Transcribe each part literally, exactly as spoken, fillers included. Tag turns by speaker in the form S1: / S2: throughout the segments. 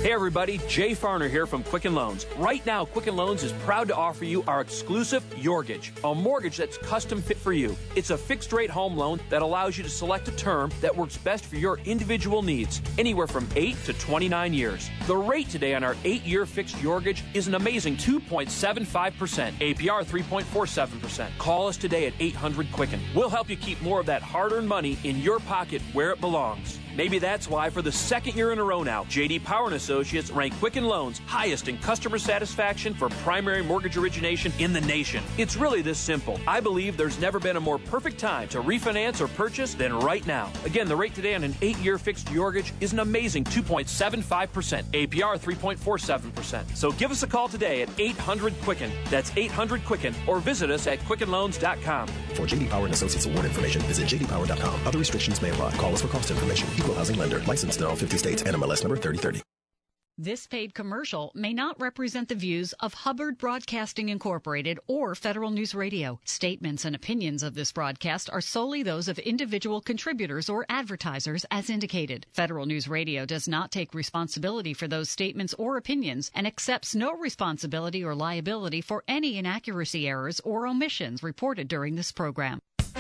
S1: Hey everybody, Jay Farner here from Quicken Loans. Right now, Quicken Loans is proud to offer you our exclusive Yorgage, a mortgage that's custom fit for you. It's a fixed rate home loan that allows you to select a term that works best for your individual needs, anywhere from eight to twenty-nine years. The rate today on our eight-year fixed Yorgage is an amazing two point seven five percent, A P R three point four seven percent. Call us today at eight hundred Quicken. We'll help you keep more of that hard-earned money in your pocket where it belongs. Maybe that's why for the second year in a row now, J D Power and Associates rank Quicken Loans highest in customer satisfaction for primary mortgage origination in the nation. It's really this simple. I believe there's never been a more perfect time to refinance or purchase than right now. Again, the rate today on an eight-year fixed Yorgage is an amazing two point seven five percent, A P R three point four seven percent. So give us a call today at eight hundred Quicken. That's eight hundred Quicken, or visit us at quicken loans dot com.
S2: For J D Power and Associates award information, visit j d power dot com. Other restrictions may apply. Call us for cost information. Equal housing lender. Licensed in all fifty states. N M L S number thirty thirty.
S3: This paid commercial may not represent the views of Hubbard Broadcasting Incorporated or Federal News Radio. Statements and opinions of this broadcast are solely those of individual contributors or advertisers as indicated. Federal News Radio does not take responsibility for those statements or opinions and accepts no responsibility or liability for any inaccuracy, errors, or omissions reported during this program.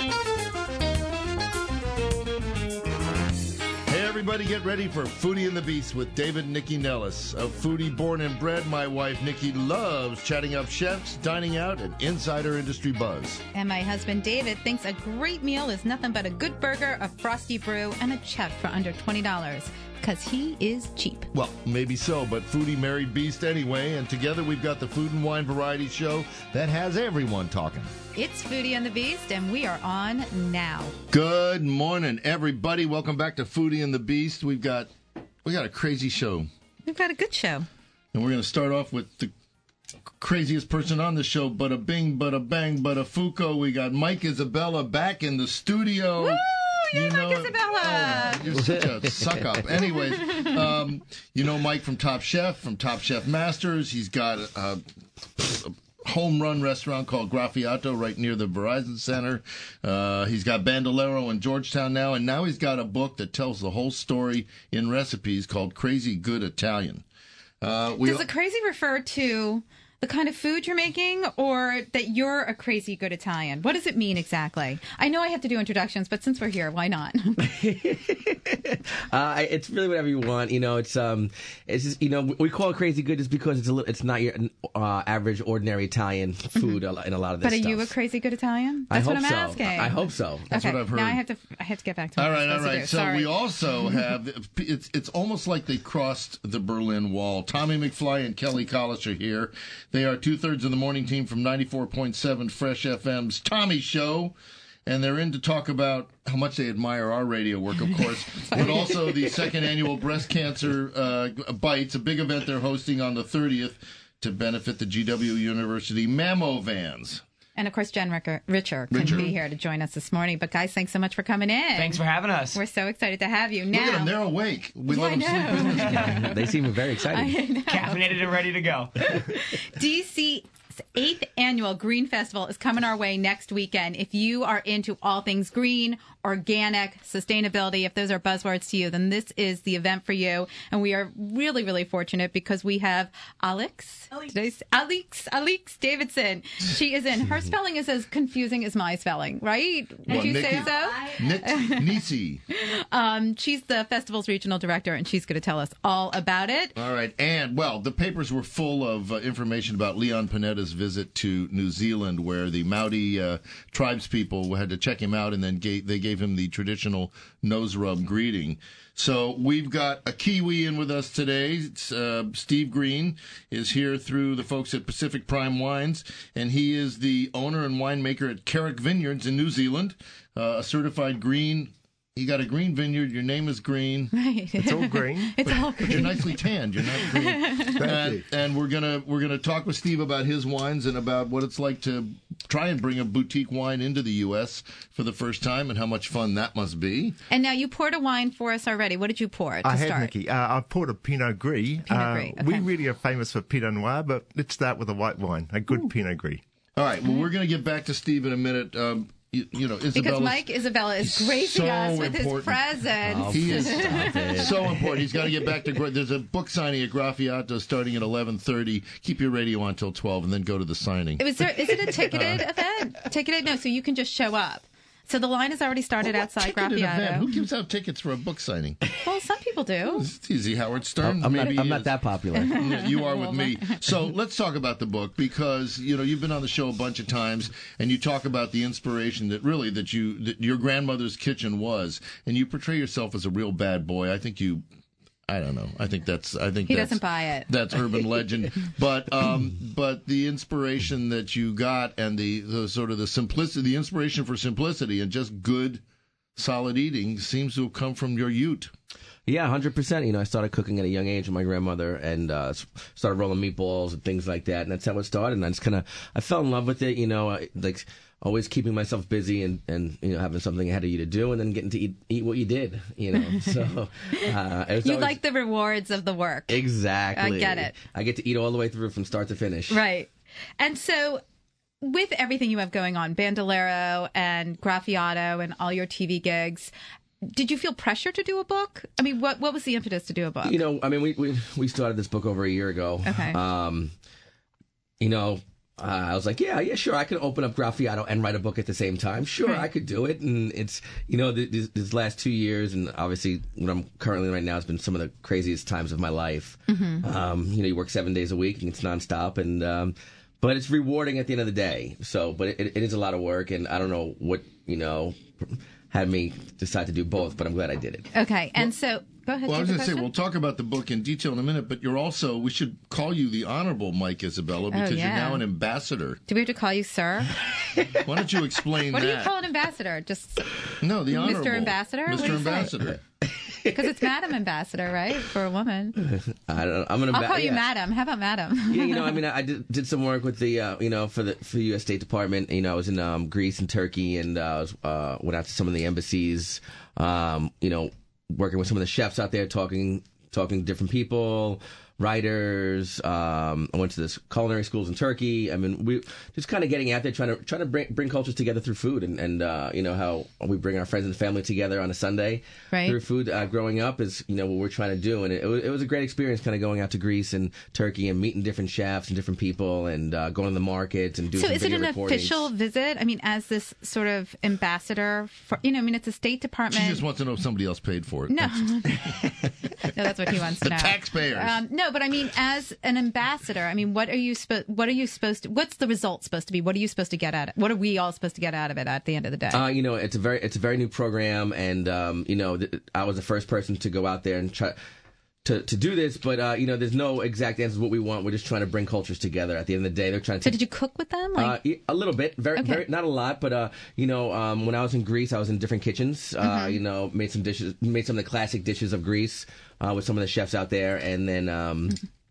S4: Everybody get ready for Foodie and the Beast with David and Nikki Nellis. A foodie born and bred, my wife Nikki loves chatting up chefs, dining out, and insider industry buzz.
S5: And my husband David thinks a great meal is nothing but a good burger, a frosty brew, and a check for under twenty dollars. Because he is cheap.
S4: Well, maybe so, but foodie married beast anyway, and together we've got the Food and Wine Variety Show that has everyone talking.
S5: It's Foodie and the Beast, and we are on now.
S4: Good morning, everybody. Welcome back to Foodie and the Beast. We've got we got a crazy show.
S5: We've got a good show.
S4: And we're going to start off with the craziest person on the show, bada bing, bada bang, bada fuko. We got Mike Isabella back in the studio.
S5: Woo!
S4: You know,
S5: Mike Isabella.
S4: Oh, you're such a suck up. Anyways, um, you know Mike from Top Chef, from Top Chef Masters. He's got a, a home run restaurant called Graffiato right near the Verizon Center. Uh, he's got Bandolero in Georgetown now, and now he's got a book that tells the whole story in recipes called Crazy Good Italian. Uh, we
S5: Does the crazy refer to the kind of food you're making, or that you're a crazy good Italian? What does it mean exactly? I know I have to do introductions, but since we're here, why not?
S6: uh, it's really whatever you want. You know, it's um, it's just, you know, we call it crazy good just because it's a little, it's not your uh, average ordinary Italian food mm-hmm. in a lot of this
S5: but are
S6: stuff.
S5: you a crazy good Italian? That's
S6: I hope
S5: what I'm
S6: so.
S5: asking.
S6: I hope so.
S4: That's
S5: okay,
S4: what I've heard.
S5: Now I have to I have to get back to what
S4: all right,
S5: I'm
S4: all right. So
S5: Sorry.
S4: we also have it's it's almost like they crossed the Berlin Wall. Tommy McFly and Kelly Collish are here. They are two thirds of the morning team from ninety-four point seven Fresh F M's Tommy Show. And they're in to talk about how much they admire our radio work, of course, but also the second annual Breast Cancer uh, Bites, a big event they're hosting on the thirtieth to benefit the G W University Mammo Vans.
S5: And, of course, Jen Ricker, Richer couldn't
S4: Richer.
S5: be here to join us this morning. But, guys, thanks so much for coming in.
S7: Thanks for having us.
S5: We're so excited to have you. Now,
S4: Look at them. They're awake. We
S5: Yeah,
S4: let them
S5: I
S4: sleep in this morning.
S6: They seem very excited.
S7: Caffeinated and ready to go.
S5: D C's eighth annual Green Festival is coming our way next weekend. If you are into all things green, organic, sustainability, if those are buzzwords to you, then this is the event for you. And we are really, really fortunate because we have Alex, Alex, Alex, Alex Davidson. She is in. Her spelling is as confusing as my spelling, right? Would
S4: Well,
S5: you
S4: Nikki-
S5: say so?
S4: Nick Nisi.
S5: Um, she's the festival's regional director, and she's going to tell us all about it.
S4: All right. And, well, the papers were full of uh, information about Leon Panetta's visit to New Zealand, where the Maori uh, tribes people had to check him out, and then gave, they gave him the traditional nose rub greeting. So we've got a Kiwi in with us today. It's, uh, Steve Green is here through the folks at Pacific Prime Wines, and he is the owner and winemaker at Carrick Vineyards in New Zealand, uh, a certified green. You got a green vineyard. Your name is Green.
S5: Right.
S8: It's all green.
S5: It's
S4: but,
S5: all
S4: but
S5: green.
S4: you're nicely tanned. You're not green.
S8: Thank
S4: and,
S8: you.
S4: and we're gonna we're gonna talk with Steve about his wines and about what it's like to try and bring a boutique wine into the U S for the first time and how much fun that must be.
S5: And now you poured a wine for us already. What did you pour to
S8: I
S5: start?
S8: have, Nikki. Uh, I've poured a Pinot Gris.
S5: Pinot
S8: uh,
S5: Gris, okay.
S8: We really are famous for Pinot Noir, but let's start with a white wine, a good
S5: Ooh.
S8: Pinot Gris.
S4: All right. Well, we're gonna get back to Steve in a minute. Um, you, you know, Isabella's
S5: Because Mike Isabella is gracing
S4: so
S5: us with his
S4: important.
S5: presence.
S6: Oh,
S4: He is
S6: stop it.
S4: so important. He's got to get back to. Gra- There's a book signing at Graffiato starting at eleven thirty. Keep your radio on till twelve, and then go to the signing.
S5: Is, there, is it a ticketed event? Ticketed? No, so you can just show up. So the line has already started
S4: What
S5: outside
S4: ticketed event? Who
S5: Graffiato.
S4: gives out tickets for a book signing?
S5: Well, some people do.
S4: It's easy. Howard Stern.
S6: I'm not,
S4: maybe
S6: I'm
S4: he
S6: not
S4: is.
S6: that popular.
S4: Yeah, you are with me. So let's talk about the book, because you know you've been on the show a bunch of times, and you talk about the inspiration that really that you that your grandmother's kitchen was, and you portray yourself as a real bad boy. I think you. I don't know. I think that's. I think
S5: He
S4: that's,
S5: doesn't buy it.
S4: That's urban legend. But um, but the inspiration that you got, and the, the sort of the simplicity, the inspiration for simplicity and just good, solid eating seems to have come from your youth.
S6: Yeah, one hundred percent. You know, I started cooking at a young age with my grandmother, and uh, s- started rolling meatballs and things like that, and that's how it started. And I just kind of, I fell in love with it. You know, I, like always keeping myself busy and, and you know having something ahead of you to do, and then getting to eat eat what you did. You know, so uh, it was
S5: You
S6: always-
S5: like the rewards of the work.
S6: exactly.
S5: I get it.
S6: I get to eat all the way through from start to finish.
S5: Right. And so with everything you have going on, Bandolero and Graffiato and all your T V gigs, did you feel pressure to do a book? I mean, what what was the impetus to do a book?
S6: You know, I mean, we we, we started this book over a year ago.
S5: Okay.
S6: Um, you know, uh, I was like, yeah, yeah, sure, I could open up Graffiato and write a book at the same time. Sure,
S5: Right.
S6: I could do it. And it's, you know, th- these, these last two years, and obviously what I'm currently right now has been some of the craziest times of my life.
S5: Mm-hmm.
S6: Um, you know, you work seven days a week and it's nonstop, and um, but it's rewarding at the end of the day. So, but it, it is a lot of work, and I don't know what you know had me decide to do both, but I'm glad I did it.
S5: Okay. And so go ahead.
S4: Well, I was
S5: do
S4: going
S5: the
S4: to say,
S5: question.
S4: we'll talk about the book in detail in a minute, but you're also, we should call you the Honorable Mike Isabella, because
S5: Oh, yeah.
S4: you're now an ambassador.
S5: Do we have to call you sir?
S4: Why don't you explain
S5: What
S4: that?
S5: do you call an ambassador? Just
S4: No, the Honorable.
S5: Mister Ambassador? What do
S4: Mister
S5: you say?
S4: Ambassador.
S5: because it's Madam Ambassador, right? For a woman.
S6: I don't. I'm gonna.
S5: I'll
S6: ba-
S5: call you
S6: yeah.
S5: Madam. How about Madam?
S6: Yeah, you know, I mean, I did, did some work with the, uh, you know, for the for the U S State Department. You know, I was in um, Greece and Turkey, and uh, was, uh, went out to some of the embassies. Um, you know, working with some of the chefs out there, talking talking to different people, writers. Um, I went to this culinary schools in Turkey. I mean, we just kind of getting out there, trying to trying to bring bring cultures together through food, and and uh, you know how we bring our friends and family together on a Sunday
S5: Right.
S6: through food. Uh, growing up is you know what we're trying to do, and it, it, was, it was a great experience, kind of going out to Greece and Turkey and meeting different chefs and different people, and uh, going to the market and doing.
S5: So
S6: some
S5: is it
S6: video
S5: an
S6: recordings.
S5: official visit? I mean, as this sort of ambassador for, you know, I mean, it's a State Department.
S4: She just wants to know if somebody else paid for it.
S5: No. No, that's what he wants to
S4: The
S5: know.
S4: taxpayers.
S5: Um, no, but I mean, as an ambassador, I mean, what are you supposed? What are you supposed to? What's the result supposed to be? What are you supposed to get out? What are we all supposed to get out of it at the end of the day?
S6: Uh, you know, it's a very it's a very new program, and um, you know, th- I was the first person to go out there and try to to do this. But uh, you know, there's no exact answers what we want. We're just trying to bring cultures together. At the end of the day, they're trying to.
S5: so did you cook with them? Like,
S6: Uh, yeah, a little bit, very,
S5: Okay.
S6: very, not a lot, but uh, you know, um, when I was in Greece, I was in different kitchens. Uh,
S5: Mm-hmm.
S6: You know, made some dishes, made some of the classic dishes of Greece uh, with some of the chefs out there, and then. Um,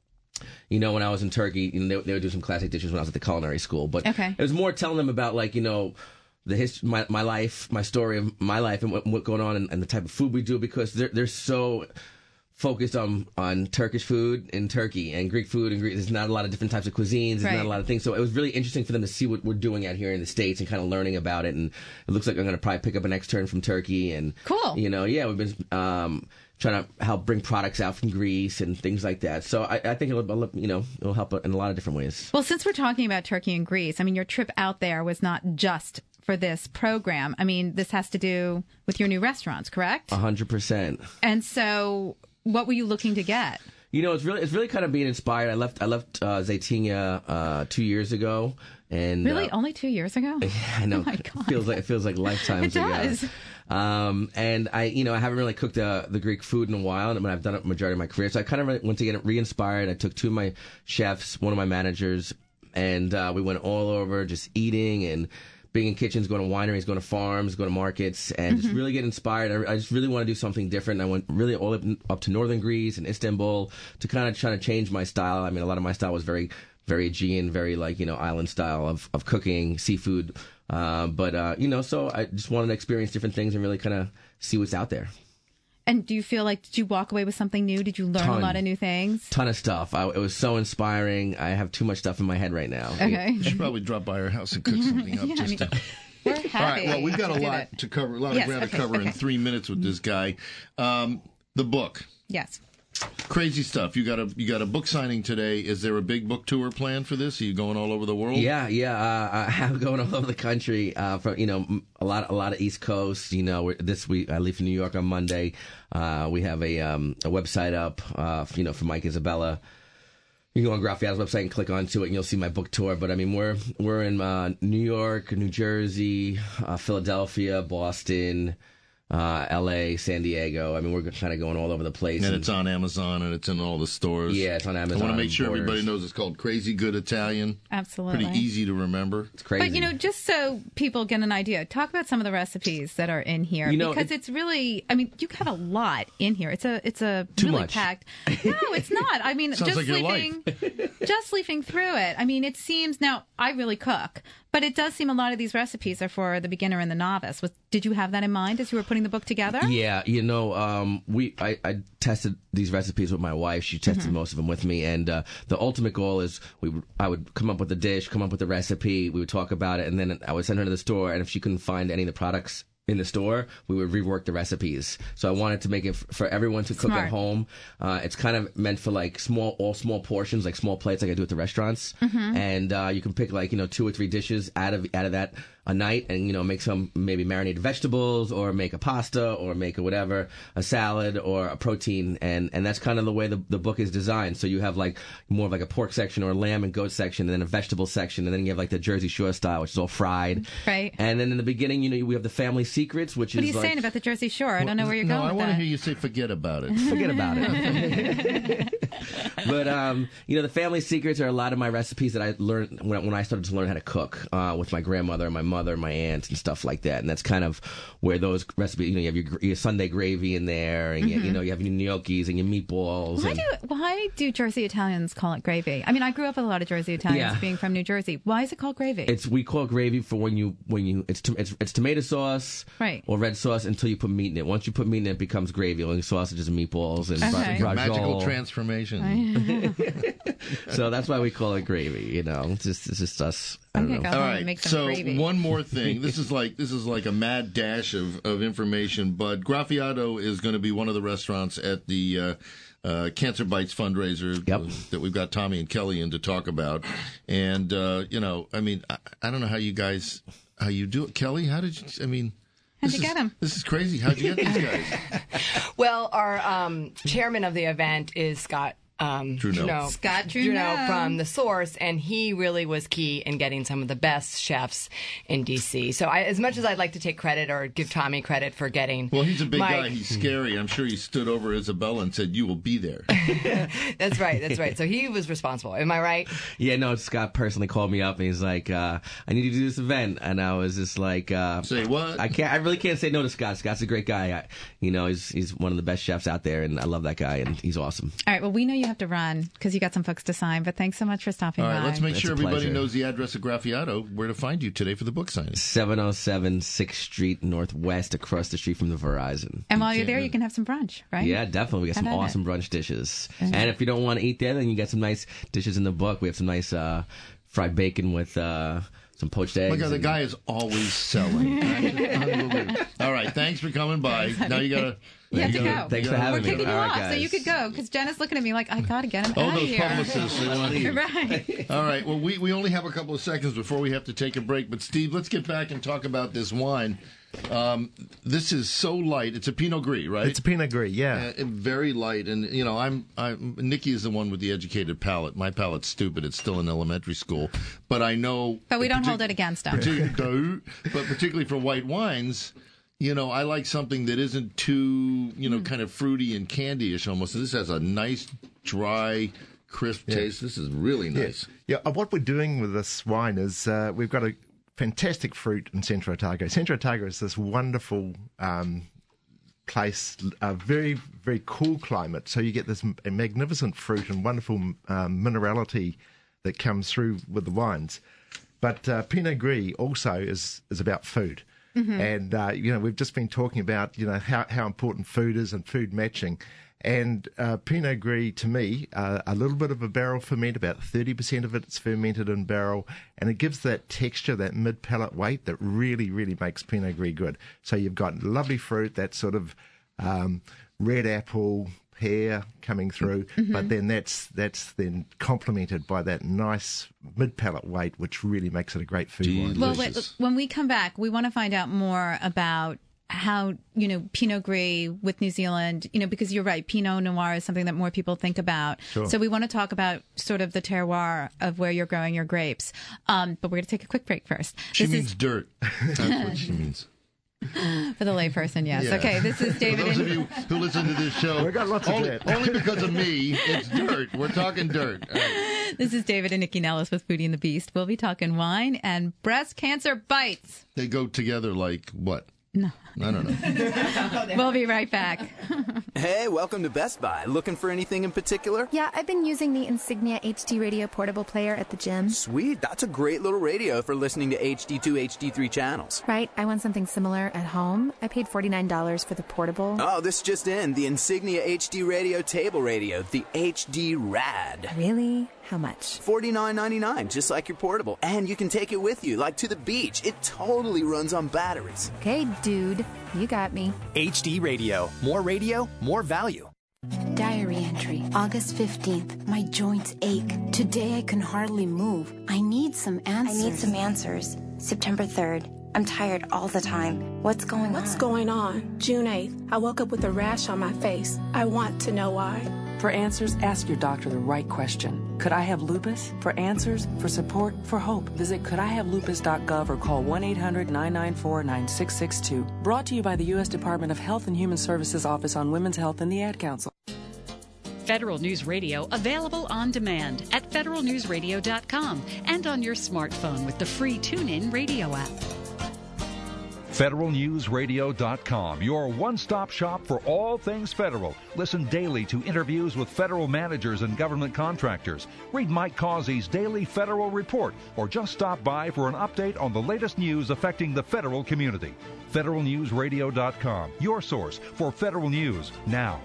S6: You know, when I was in Turkey, you know, they, they would do some classic dishes when I was at the culinary school. But
S5: Okay.
S6: it was more telling them about, like, you know, the history, my, my life, my story of my life, and what, what's going on, and, and the type of food we do, because they're they're so focused on on Turkish food in Turkey and Greek food in Greece. There's not a lot of different types of cuisines. There's
S5: Right.
S6: not a lot of things. So it was really interesting for them to see what we're doing out here in the States and kind of learning about it. And it looks like I'm going to probably pick up an extern from Turkey. And
S5: Cool.
S6: You know, yeah, we've been um, trying to help bring products out from Greece and things like that. So I, I think it'll, you know, it'll help in a lot of different ways.
S5: well, since we're talking about Turkey and Greece, I mean, your trip out there was not just for this program. I mean, this has to do with your new restaurants, correct?
S6: A hundred percent.
S5: And so, what were you looking to get?
S6: You know, it's really it's really kind of being inspired. I left I left uh, Zaytinya uh, two years ago, and
S5: Really,
S6: uh,
S5: only two years ago?
S6: I know.
S5: Oh my
S6: It
S5: God.
S6: feels like it feels like lifetimes
S5: It
S6: ago.
S5: does.
S6: Um, and I, you know, I haven't really cooked uh, the Greek food in a while, and I mean, I've done it majority of my career. So I kind of went to get re-inspired. I took two of my chefs, one of my managers, and uh, we went all over just eating and being in kitchens, going to wineries, going to farms, going to markets, and just really get inspired. I, I just really want to do something different. And I went really all up, up to northern Greece and Istanbul to kind of try to change my style. I mean, a lot of my style was very, very Aegean, very like, you know, island style of, of cooking, seafood. Uh, but, uh, you know, so I just wanted to experience different things and really kind of see what's out there.
S5: And do you feel like, did you walk away with something new? Did you learn
S6: Ton.
S5: a lot of new things?
S6: Ton of stuff. I, it was so inspiring. I have too much stuff in my head right now.
S5: Okay.
S4: You should probably drop by our house and cook something up.
S5: Yeah, I
S4: just
S5: mean-
S4: to,
S5: We're
S4: All
S5: happy.
S4: right. Well, we've got a
S5: to do
S4: lot
S5: that.
S4: to cover, a lot
S5: Yes,
S4: of ground
S5: okay,
S4: to cover in
S5: okay.
S4: three minutes with this guy. Um, the book,
S5: Yes.
S4: crazy stuff. You got a you got a book signing today. Is there a big book tour planned for this? Are you going all over the world?
S6: Yeah, yeah. Uh, I have going all over the country. Uh, from you know, m- a lot, a lot of East Coast. You know, we're, this week I leave for New York on Monday. Uh, we have a um, a website up. Uh, you know, for Mike Isabella. You can go on Graffiato's website and click onto it, and you'll see my book tour. But I mean, we're we're in uh, New York, New Jersey, uh, Philadelphia, Boston. Uh, L A, San Diego. I mean, we're kind of going all over the place.
S4: And it's on Amazon and it's in all the stores.
S6: Yeah, it's on Amazon.
S4: I want to make sure
S6: Borders.
S4: everybody knows it's called Crazy Good Italian.
S5: Absolutely.
S4: Pretty easy to remember.
S6: It's crazy.
S5: But, you know, just so people get an idea, talk about some of the recipes that are in here.
S6: You know,
S5: because
S6: it-
S5: it's really, I mean, you have a lot in here. It's a it's a
S6: Too
S5: really
S6: much.
S5: packed. No, it's not. I mean,
S4: Sounds
S5: just
S4: like your
S5: leafing, just leafing through it. I mean, it seems, now, I really cook, but it does seem a lot of these recipes are for the beginner and the novice. Was, did you have that in mind as you were putting the book together?
S6: Yeah, you know, um, we I, I tested these recipes with my wife. She tested
S5: Mm-hmm.
S6: most of them with me, and uh, the ultimate goal is we would, I would come up with a dish, come up with a recipe, we would talk about it, and then I would send her to the store. And if she couldn't find any of the products in the store, we would rework the recipes. So I wanted to make it f- for everyone to cook
S5: Smart.
S6: at home. Uh, it's kind of meant for like small, all small portions, like small plates, like I do at the restaurants.
S5: Mm-hmm.
S6: And uh, you can pick like you know two or three dishes out of out of that a night, and you know make some maybe marinated vegetables, or make a pasta, or make a whatever, a salad, or a protein, and and that's kind of the way the the book is designed. So you have like more of like a pork section or a lamb and goat section, and then a vegetable section, and then you have like the Jersey Shore style, which is all fried.
S5: Right.
S6: And then in the beginning, you know, we have the family secrets, which
S5: What are
S6: is
S5: you
S6: like,
S5: saying about the Jersey Shore? I don't know where you're
S4: no,
S5: going
S4: I
S5: with
S4: want to
S5: that.
S4: hear you say forget about it.
S6: forget about it. But um, you know, the family secrets are a lot of my recipes that I learned when, when I started to learn how to cook uh, with my grandmother, my mother, my aunts, and stuff like that. And that's kind of where those recipes. You know, you have your, gr- your Sunday gravy in there, and you, you know, you have your gnocchis and your meatballs.
S5: Why
S6: and,
S5: do why do Jersey Italians call it gravy? I mean, I grew up with a lot of Jersey Italians
S6: Yeah.
S5: being from New Jersey. Why is it called gravy?
S6: It's we call it gravy for when you when you it's to, it's, it's tomato sauce
S5: Right.
S6: or red sauce until you put meat in it. Once you put meat in it, it becomes gravy. Only sausages and meatballs and
S5: Okay.
S6: ra-
S4: Magical
S6: rajol.
S4: transformation.
S6: So that's why we call it gravy. You know, it's just it's just us. I don't
S5: Okay,
S6: know.
S5: go
S4: All
S5: home and
S4: right.
S5: make some
S4: So
S5: gravy.
S4: one more thing. This is like this is like a mad dash of, of information. But Graffiato is going to be one of the restaurants at the uh, uh, Cancer Bites fundraiser
S6: Yep.
S4: uh, that we've got Tommy and Kelly in to talk about. And uh, you know, I mean, I, I don't know how you guys how you do it, Kelly. How did you? I mean.
S5: How'd
S4: this
S5: you
S4: is-
S5: get 'em?
S4: This is crazy. How'd you get these guys?
S9: Well, our um, chairman of the event is Scott um,
S4: Trudeau.
S5: Scott
S9: Trudeau
S5: Trudeau.
S9: from The Source, and he really was key in getting some of the best chefs in D C. So I, as much as I'd like to take credit or give Tommy credit for getting
S4: Well, he's a big
S9: Mike-
S4: guy. He's scary. I'm sure he stood over Isabella and said, "You will be there."
S9: That's right, that's right. So he was responsible. Am I right?
S6: Yeah, no, Scott personally called me up and he's like, uh, I need you to do this event. And I was just like, uh,
S4: Say what?
S6: I can't, I really can't say no to Scott. Scott's a great guy. I, you know, he's, he's one of the best chefs out there and I love that guy and he's awesome.
S5: All right. Well, we know you have to run because you got some folks to sign. But thanks so much for stopping
S4: All right,
S5: by.
S4: let's make
S6: It's
S4: sure
S6: a
S4: everybody
S6: pleasure.
S4: knows the address of Graffiato, where to find you today for the book signing.
S6: seven oh seven sixth Street Northwest across the street from the Verizon.
S5: And while you're
S4: can't
S5: there,
S4: win.
S5: you can have some brunch, right?
S6: Yeah, definitely. We got
S5: How
S6: some
S5: about
S6: awesome brunch dishes. And if you don't want to eat there, then you got some nice dishes in the book. We have some nice uh, fried bacon with uh, some poached eggs.
S4: Look how the
S6: and-
S4: guy is always selling. Unbelievable. All right, thanks for coming by. Now you gotta.
S5: You have to
S4: gotta-
S5: go.
S6: Thanks
S4: you
S6: for
S4: gotta-
S6: having
S5: We're
S6: me.
S5: kicking you
S6: All right,
S5: off, so
S6: guys.
S5: you could go because Jenna's looking at me like, I gotta get him
S4: Oh,
S5: out of
S4: those
S5: here.
S4: publicists. They want to leave.
S5: Right.
S4: All right. Well, we, we only have a couple of seconds before we have to take a break. But, Steve, let's get back and talk about this wine. Um, this is so light. It's a Pinot Gris, right?
S8: It's a Pinot Gris, yeah.
S4: Uh, very light, and you know, I'm, I'm Nikki is the one with the educated palate. My palate's stupid; it's still in elementary school. But I know.
S5: But we don't
S4: partic-
S5: hold it against him.
S4: partic- but particularly for white wines, you know, I like something that isn't too, you know, kind of fruity and candy-ish almost. This has a nice, dry, crisp taste. This is really nice.
S8: Yeah, uh, what we're doing with this wine is uh, we've got a fantastic fruit in Centro Otago. Centro Otago is this wonderful um, place, a very, very cool climate. So you get this m- magnificent fruit and wonderful um, minerality that comes through with the wines. But uh, Pinot Gris also is, is about food. And, uh, you know, we've just been talking about, you know, how, how important food is and food matching. And uh, Pinot Gris, to me, uh, a little bit of a barrel ferment, about thirty percent of it's fermented in barrel, and it gives that texture, that mid-palate weight that really, really makes Pinot Gris good. So you've got lovely fruit, that sort of um, red apple, pear coming through, mm-hmm. but then that's that's then complemented by that nice mid-palate weight, which really makes it a great food wine.
S5: Well, wait, when we come back, we want to find out more about how, you know, Pinot Gris with New Zealand, you know, because you're right, Pinot Noir is something that more people think about.
S8: Sure.
S5: So we want to talk about sort of the terroir of where you're growing your grapes. Um, but we're going to take a quick break first.
S4: She
S5: this
S4: means
S5: is...
S4: dirt. That's what she means.
S5: For the layperson, yes.
S4: Yeah.
S5: Okay, this is David.
S4: For those of you who listen to this show,
S8: we got lots of
S4: only,
S8: dirt.
S4: only because of me, it's dirt. We're talking dirt. All right.
S5: This is David and Nikki Nellis with Foodie and the Beast. We'll be talking wine and breast cancer bites.
S4: They go together like what?
S5: No.
S4: I don't know.
S5: We'll be right back.
S10: Hey, welcome to Best Buy. Looking for anything in particular?
S11: Yeah, I've been using the Insignia H D Radio portable player at the gym.
S10: Sweet, that's a great little radio for listening to H D two, H D three channels.
S11: Right, I want something similar at home. I paid forty-nine dollars for the portable.
S10: Oh, this just in, the Insignia H D Radio table radio, the H D Rad.
S11: Really? How much?
S10: forty-nine ninety-nine, just like your portable. And you can take it with you, like to the beach. It totally runs on batteries.
S11: Okay, dude, you got me.
S12: H D Radio. More radio, more value.
S13: Diary entry, August fifteenth. My joints ache. Today I can hardly move. I need some answers.
S14: I need some answers. September third. I'm tired all the time. What's going
S15: What's
S14: on?
S15: What's going on? June eighth. I woke up with a rash on my face. I want to know why.
S16: For answers, ask your doctor the right question. Could I have lupus? For answers, for support, for hope, visit could I have lupus dot gov or call one eight hundred nine nine four nine six six two. Brought to you by the U S Department of Health and Human Services Office on Women's Health and the Ad Council.
S3: Federal News Radio available on demand at federal news radio dot com and on your smartphone with the free TuneIn radio app.
S17: federal news radio dot com, your one-stop shop for all things federal. Listen daily to interviews with federal managers and government contractors. Read Mike Causey's daily federal report, or just stop by for an update on the latest news affecting the federal community. federal news radio dot com, your source for federal news now.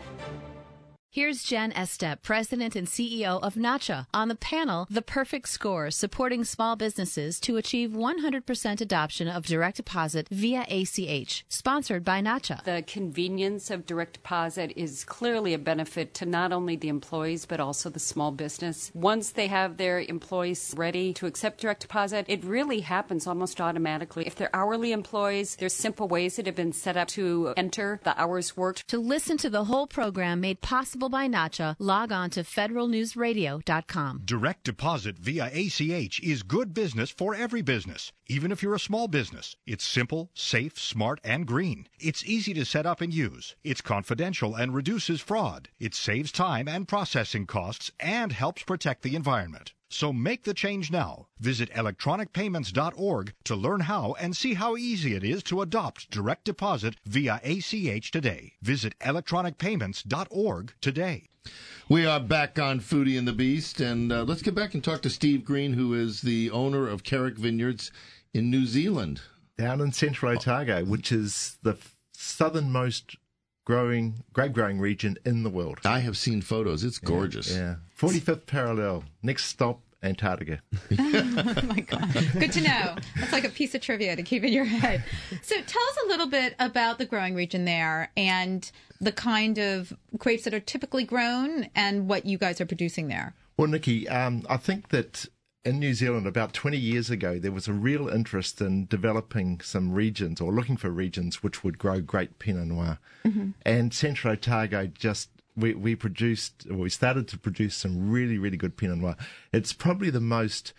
S18: Here's Jen Estep, President and C E O of NACHA, on the panel, The Perfect Score, supporting small businesses to achieve one hundred percent adoption of direct deposit via A C H, sponsored by NACHA.
S19: The convenience of direct deposit is clearly a benefit to not only the employees, but also the small business. Once they have their employees ready to accept direct deposit, it really happens almost automatically. If they're hourly employees, there's simple ways that have been set up to enter the hours worked.
S18: To listen to the whole program made possible by NACHA, log on to federal news radio dot com.
S20: Direct deposit via A C H is good business for every business, even if you're a small business. It's simple, safe, smart, and green. It's easy to set up and use. It's confidential and reduces fraud. It saves time and processing costs and helps protect the environment. So make the change now. Visit electronic payments dot org to learn how and see how easy it is to adopt direct deposit via A C H today. Visit electronic payments dot org today.
S4: We are back on Foodie and the Beast, and uh, let's get back and talk to Steve Green, who is the owner of Carrick Vineyards in New Zealand.
S8: Down in Central Otago, which is the southernmost growing grape growing region in the world.
S4: I have seen photos. It's gorgeous.
S8: Yeah. yeah. forty-fifth parallel. Next stop, Antarctica.
S5: Oh, my God. Good to know. That's like a piece of trivia to keep in your head. So tell us a little bit about the growing region there and the kind of grapes that are typically grown and what you guys are producing there.
S8: Well, Nikki, um, I think that in New Zealand about twenty years ago, there was a real interest in developing some regions or looking for regions which would grow great Pinot Noir. Mm-hmm. And Central Otago just, we, we produced, or we started to produce some really, really good Pinot Noir. It's probably the most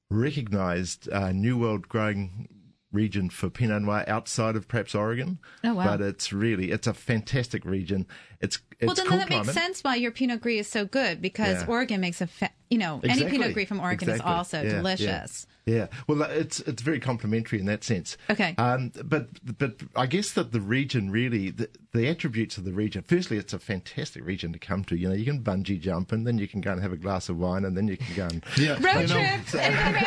S8: recognised uh, New World growing region for Pinot Noir outside of perhaps Oregon.
S5: Oh, wow.
S8: But it's really, it's a fantastic region. It's, it's
S5: well, then
S8: cool
S5: that
S8: climate.
S5: makes sense why your Pinot Gris is so good, because
S8: Yeah.
S5: Oregon makes a, fa- you know,
S8: Exactly.
S5: any Pinot Gris from Oregon
S8: Exactly.
S5: is also
S8: Yeah,
S5: delicious.
S8: Yeah. Yeah, well, it's it's very complementary in that sense.
S5: Okay.
S8: Um, but but I guess that the region really, the, the attributes of the region. Firstly, it's a fantastic region to come to. You know, you can bungee jump, and then you can go and have a glass of wine, and then you can go and
S4: Yeah,
S5: Road
S4: you know,
S5: trip.
S4: so-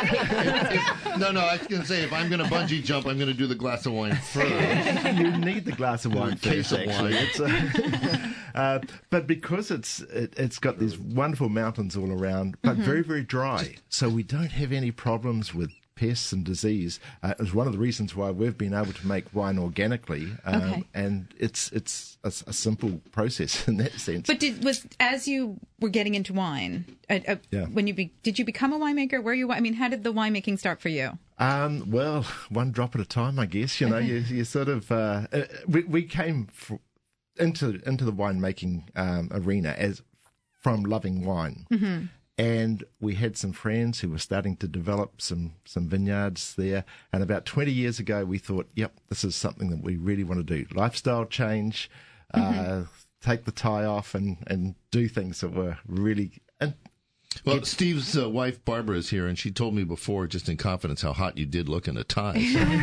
S4: no, no, I was going to say, if I'm going to bungee jump, I'm going to do the glass of wine first.
S8: you need the glass of wine
S4: Case
S8: first.
S4: of
S8: actually,
S4: wine.
S8: It's a, uh, but because it's it, it's got these wonderful mountains all around, but
S5: Mm-hmm.
S8: very very dry, so we don't have any problems with pests and disease. Uh, it's one of the reasons why we've been able to make wine organically, um,
S5: Okay.
S8: and it's it's a, a simple process in that sense.
S5: But did was as you were getting into wine, uh, uh,
S8: Yeah.
S5: when you be, did you become a winemaker? Were you? I mean, how did the winemaking start for you?
S8: Um, well, one drop at a time, I guess. You know,
S5: Okay.
S8: you, you sort of uh, uh, we, we came fr- into into the winemaking um, arena as from loving wine,
S5: Mm-hmm.
S8: and we had some friends who were starting to develop some some vineyards there. And about twenty years ago, we thought, "Yep, this is something that we really want to do: lifestyle change,
S5: Mm-hmm.
S8: uh, take the tie off, and and do things that were really." And
S4: Well, Steve's uh, wife, Barbara, is here, and she told me before, just in confidence, how hot you did look in a tie.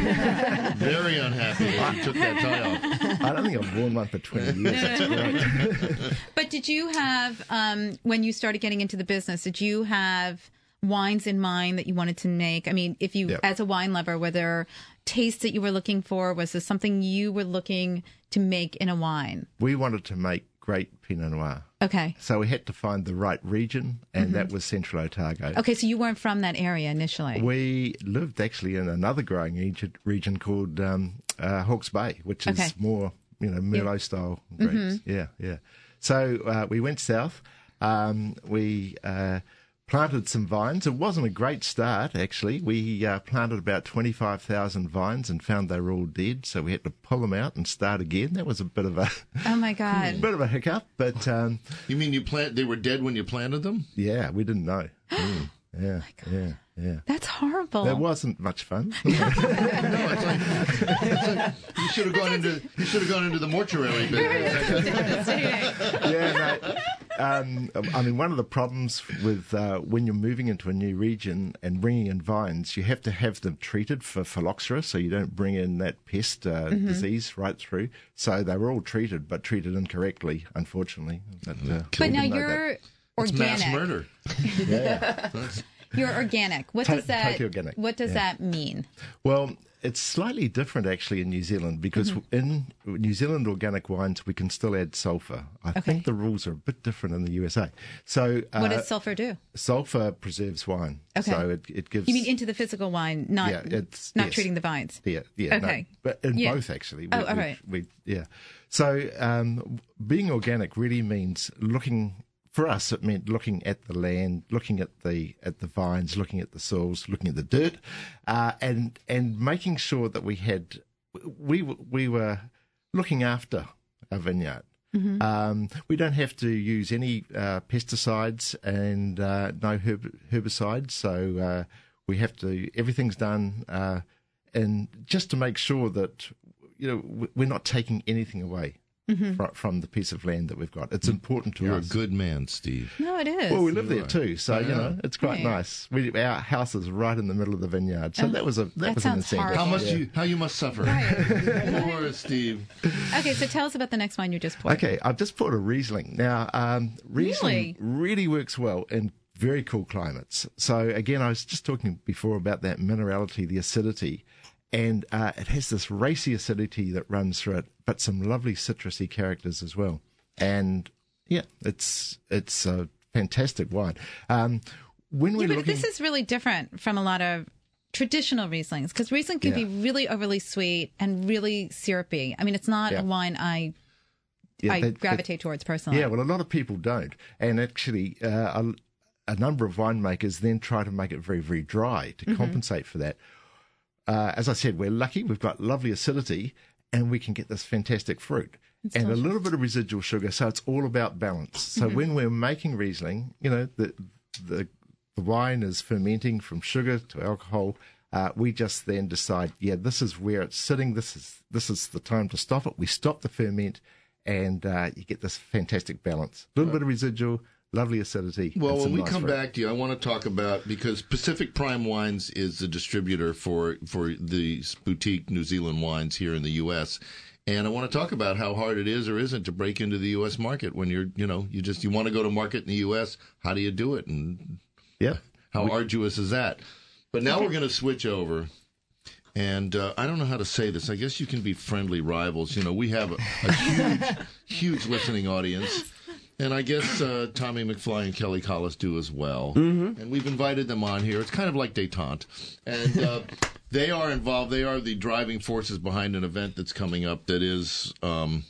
S4: So very unhappy that you took that tie off.
S8: I don't think I've worn one for twenty years. That's great.
S5: But did you have, um, when you started getting into the business, did you have wines in mind that you wanted to make? I mean, if you,
S8: Yeah.
S5: as a wine lover, were there tastes that you were looking for? Was this something you were looking to make in a wine?
S8: We wanted to make great Pinot Noir.
S5: Okay.
S8: So we had to find the right region, and that was Central Otago.
S5: Okay, so you weren't from that area initially.
S8: We lived actually in another growing region, region called um, uh, Hawke's Bay, which is
S5: Okay.
S8: more, you know, Merlot-style grapes.
S5: Mhm.
S8: Yeah, yeah. So uh, we went south. Um, we uh, planted some vines. It wasn't a great start, actually. We uh, planted about twenty-five thousand vines and found they were all dead, so we had to pull them out and start again. That was a bit of a
S5: Oh my God.
S8: bit of a hiccup, but um,
S4: You mean you plant? They were dead when you planted them?
S8: yeah, we didn't know. Mm, yeah, yeah, yeah.
S5: That's horrible.
S8: That wasn't much fun.
S4: No, it's like, it's like you should have gone into you should have gone into the mortuary business.
S8: yeah, no. Um, I mean, one of the problems with uh, when you're moving into a new region and bringing in vines, you have to have them treated for phylloxera, so you don't bring in that pest uh,
S5: Mhm.
S8: disease right through. So they were all treated, but treated incorrectly, unfortunately. But, uh,
S5: But
S8: we
S5: now
S8: didn't know
S5: you're
S8: that.
S4: It's
S5: organic.
S4: mass murder.
S8: Yeah.
S5: You're organic. What
S8: To-
S5: does that?
S8: totally organic,
S5: What does
S8: yeah.
S5: that mean?
S8: Well, it's slightly different actually in New Zealand because
S5: Mhm.
S8: in New Zealand organic wines we can still add sulfur. I
S5: Okay.
S8: think the rules are a bit different in the U S A. So uh,
S5: What does sulfur do?
S8: sulfur preserves wine.
S5: Okay.
S8: So it, it gives.
S5: You mean into the physical wine, not
S8: yeah, it's
S5: not
S8: yes.
S5: treating the vines?
S8: Yeah, yeah. no,
S5: Okay.
S8: but in
S5: Yeah.
S8: both actually.
S5: Oh, all right.
S8: We, yeah. So um, being organic really means looking. For us, it meant looking at the land, looking at the at the vines, looking at the soils, looking at the dirt, uh, and and making sure that we had we we were looking after our vineyard.
S5: Mhm.
S8: Um, we don't have to use any uh, pesticides and uh, no herb- herbicides, so uh, we have to. Everything's done, uh, and just to make sure that you know w- we're not taking anything away.
S5: Mhm.
S8: From, from the piece of land that we've got, it's important to
S4: You're
S8: us.
S4: a good man, Steve.
S5: No, it is.
S8: Well, we live
S4: You
S8: there
S4: are.
S8: too, so
S4: I
S8: you
S4: know.
S8: know it's quite
S5: Right.
S8: nice. We, our house is right in the middle of the vineyard, so
S5: Oh,
S8: that was a that,
S5: that
S8: was an
S5: sounds
S8: incentive.
S4: How much
S8: Yeah.
S4: you how you must suffer. Poor Steve.
S5: Okay, so tell us about the next wine you just poured.
S8: Okay, I've just poured a Riesling. Now, um, Riesling really? works well in very cool climates. So again, I was just talking before about that minerality, the acidity, and uh, it has this racy acidity that runs through it, but some lovely citrusy characters as well. And yeah, it's it's a fantastic wine. Um, when we're
S5: Yeah, but
S8: looking,
S5: this is really different from a lot of traditional Rieslings because Riesling can
S8: Yeah.
S5: be really overly sweet and really syrupy. I mean, it's not
S8: Yeah.
S5: a wine I
S8: Yeah,
S5: I
S8: that- that-
S5: gravitate towards personally.
S8: Yeah, well, a lot of people don't, and actually, uh, a, a number of winemakers then try to make it very, very dry to
S5: Mhm.
S8: compensate for that. Uh, as I said, we're lucky; we've got lovely acidity, and we can get this fantastic fruit
S5: It's
S8: and
S5: delicious.
S8: a little bit of residual sugar. So it's all about balance. So
S5: Mhm.
S8: when we're making Riesling, you know, the the, the wine is fermenting from sugar to alcohol. Uh, we just then decide, yeah, this is where it's sitting. This is this is the time to stop it. We stop the ferment, and uh, you get this fantastic balance. A little bit of residual, lovely acidity.
S4: Well,
S8: and
S4: when
S8: some
S4: we
S8: nice
S4: come
S8: fruit.
S4: back to you, I want to talk about because Pacific Prime Wines is the distributor for for the boutique New Zealand wines here in the U S And I want to talk about how hard it is or isn't to break into the U S market when you're, you know, you just you want to go to market in the U S. How do you do it? And
S8: yeah,
S4: how
S8: we,
S4: arduous is that? But now we're going to switch over And uh, I don't know how to say this. I guess you can be friendly rivals. You know, we have a, a huge, huge listening audience. And I guess uh, Tommy McFly and Kelly Collis do as well.
S21: Mm-hmm.
S4: And we've invited them on here. It's kind of like détente. And uh, they are involved. They are the driving forces behind an event that's coming up that is, um,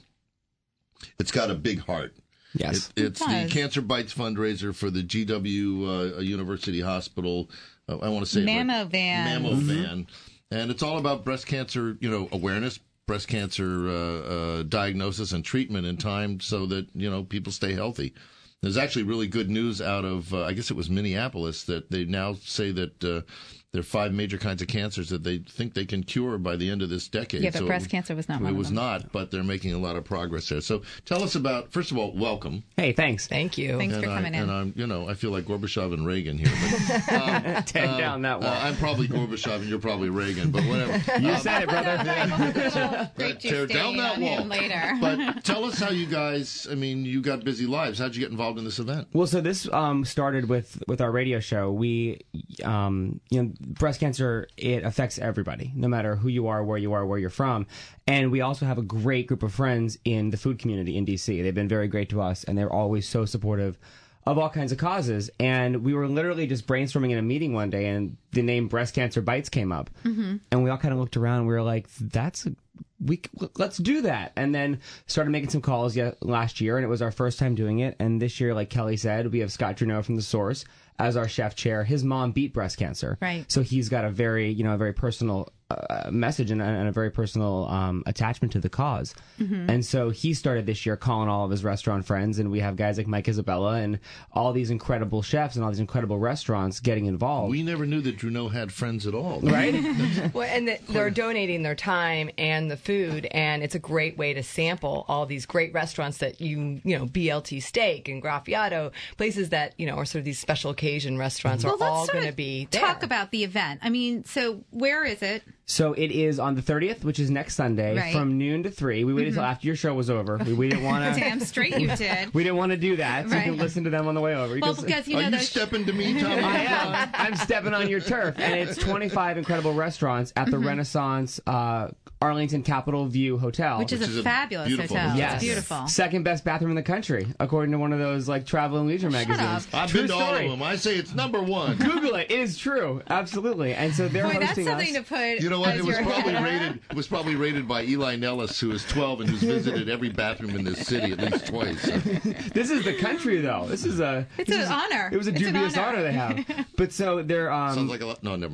S4: it's got a big heart.
S21: Yes.
S4: It, it's
S21: It
S4: the
S21: does.
S4: Cancer Bites fundraiser for the G W uh, University Hospital. Uh, I want to say it right.
S5: Mammo van.
S4: Mammo
S5: Mhm.
S4: van. And it's all about breast cancer, you know, awareness, breast cancer uh, uh, diagnosis and treatment in time so that, you know, people stay healthy. There's actually really good news out of, uh, I guess it was Minneapolis, that they now say that uh, there are five major kinds of cancers that they think they can cure by the end of this decade.
S5: Yeah, but
S4: So
S5: breast cancer was not one
S4: It
S5: of
S4: was
S5: them.
S4: not, but they're making a lot of progress there. So tell us about, first of all, welcome.
S21: Hey, thanks.
S9: Thank you.
S5: Thanks
S4: and
S5: for
S4: I,
S5: coming in.
S4: And I'm, you know, I feel like Gorbachev and Reagan here. But, um,
S21: Take
S4: uh,
S21: down that wall.
S4: uh, I'm probably Gorbachev and you're probably Reagan, but whatever.
S21: You
S4: Um,
S21: said it, brother.
S5: Great
S4: tear
S5: juice
S4: down
S5: stain
S4: that
S5: on
S4: wall.
S5: him later.
S4: But tell us how you guys, I mean, you got busy lives. How'd you get involved in this event?
S21: Well, so this um, started with, with our radio show. We, um, you know, breast cancer, it affects everybody, no matter who you are, where you are, where you're from. And we also have a great group of friends in the food community in D C. They've been very great to us, and they're always so supportive of all kinds of causes. And we were literally just brainstorming in a meeting one day, and the name Breast Cancer Bites came up.
S5: Mm-hmm.
S21: And we all kind of looked around, and we were like, that's a, we let's do that. And then started making some calls yet last year, and it was our first time doing it. And this year, like Kelly said, we have Scott Druneau from The Source as our chef chair. His mom beat breast cancer.
S5: Right.
S21: So he's got a very, you know, a very personal uh, message and, and a very personal um, attachment to the cause.
S5: Mhm.
S21: And so he started this year calling all of his restaurant friends, and we have guys like Mike Isabella and all these incredible chefs and all these incredible restaurants getting involved.
S4: We never knew that Druneau had friends at all.
S21: Right?
S9: Well, and the, they're donating their time and the food, and it's a great way to sample all these great restaurants that you, you know, B L T Steak and Graffiato, places that, you know, are sort of these special occasion restaurants
S5: Well,
S9: are
S5: let's
S9: all
S5: sort
S9: going
S5: of
S9: to be there.
S5: Talk about the event. I mean, so where is it?
S21: So it is on the thirtieth, which is next Sunday,
S5: Right.
S21: from noon to three. We waited
S5: Mhm.
S21: until after your show was over. We, we didn't want to.
S5: Damn straight you did.
S21: We didn't want to do that, so
S5: Right.
S21: you can listen to them on the way over.
S5: Well, because, you know,
S4: Are you
S5: those-
S4: stepping to me, Tommy?
S21: I am. I'm stepping on your turf, and it's twenty-five incredible restaurants at the
S5: Mhm.
S21: Renaissance uh, Arlington Capitol View Hotel,
S5: Which is a fabulous hotel.
S21: Yes,
S5: It's beautiful.
S21: second best bathroom in the country, according to one of those like travel and leisure magazines.
S4: I've
S21: True
S4: been to all of
S21: story.
S4: them. I say it's number one.
S21: Google it. It is true. Absolutely. And so they're
S5: Boy, that's
S21: hosting
S5: something
S21: us.
S5: to put.
S4: You know what?
S5: as
S4: It was
S5: your-
S4: probably rated. It was probably rated by Eli Nellis, who is twelve and who's visited every bathroom in this city at least twice.
S21: This is the country, though. This is a.
S5: It's
S21: this
S5: an
S21: is-
S5: honor.
S21: It was a
S5: It's an
S21: dubious
S5: honor.
S21: honor. they have. But so they're. Um,
S4: Sounds like a lot. No, never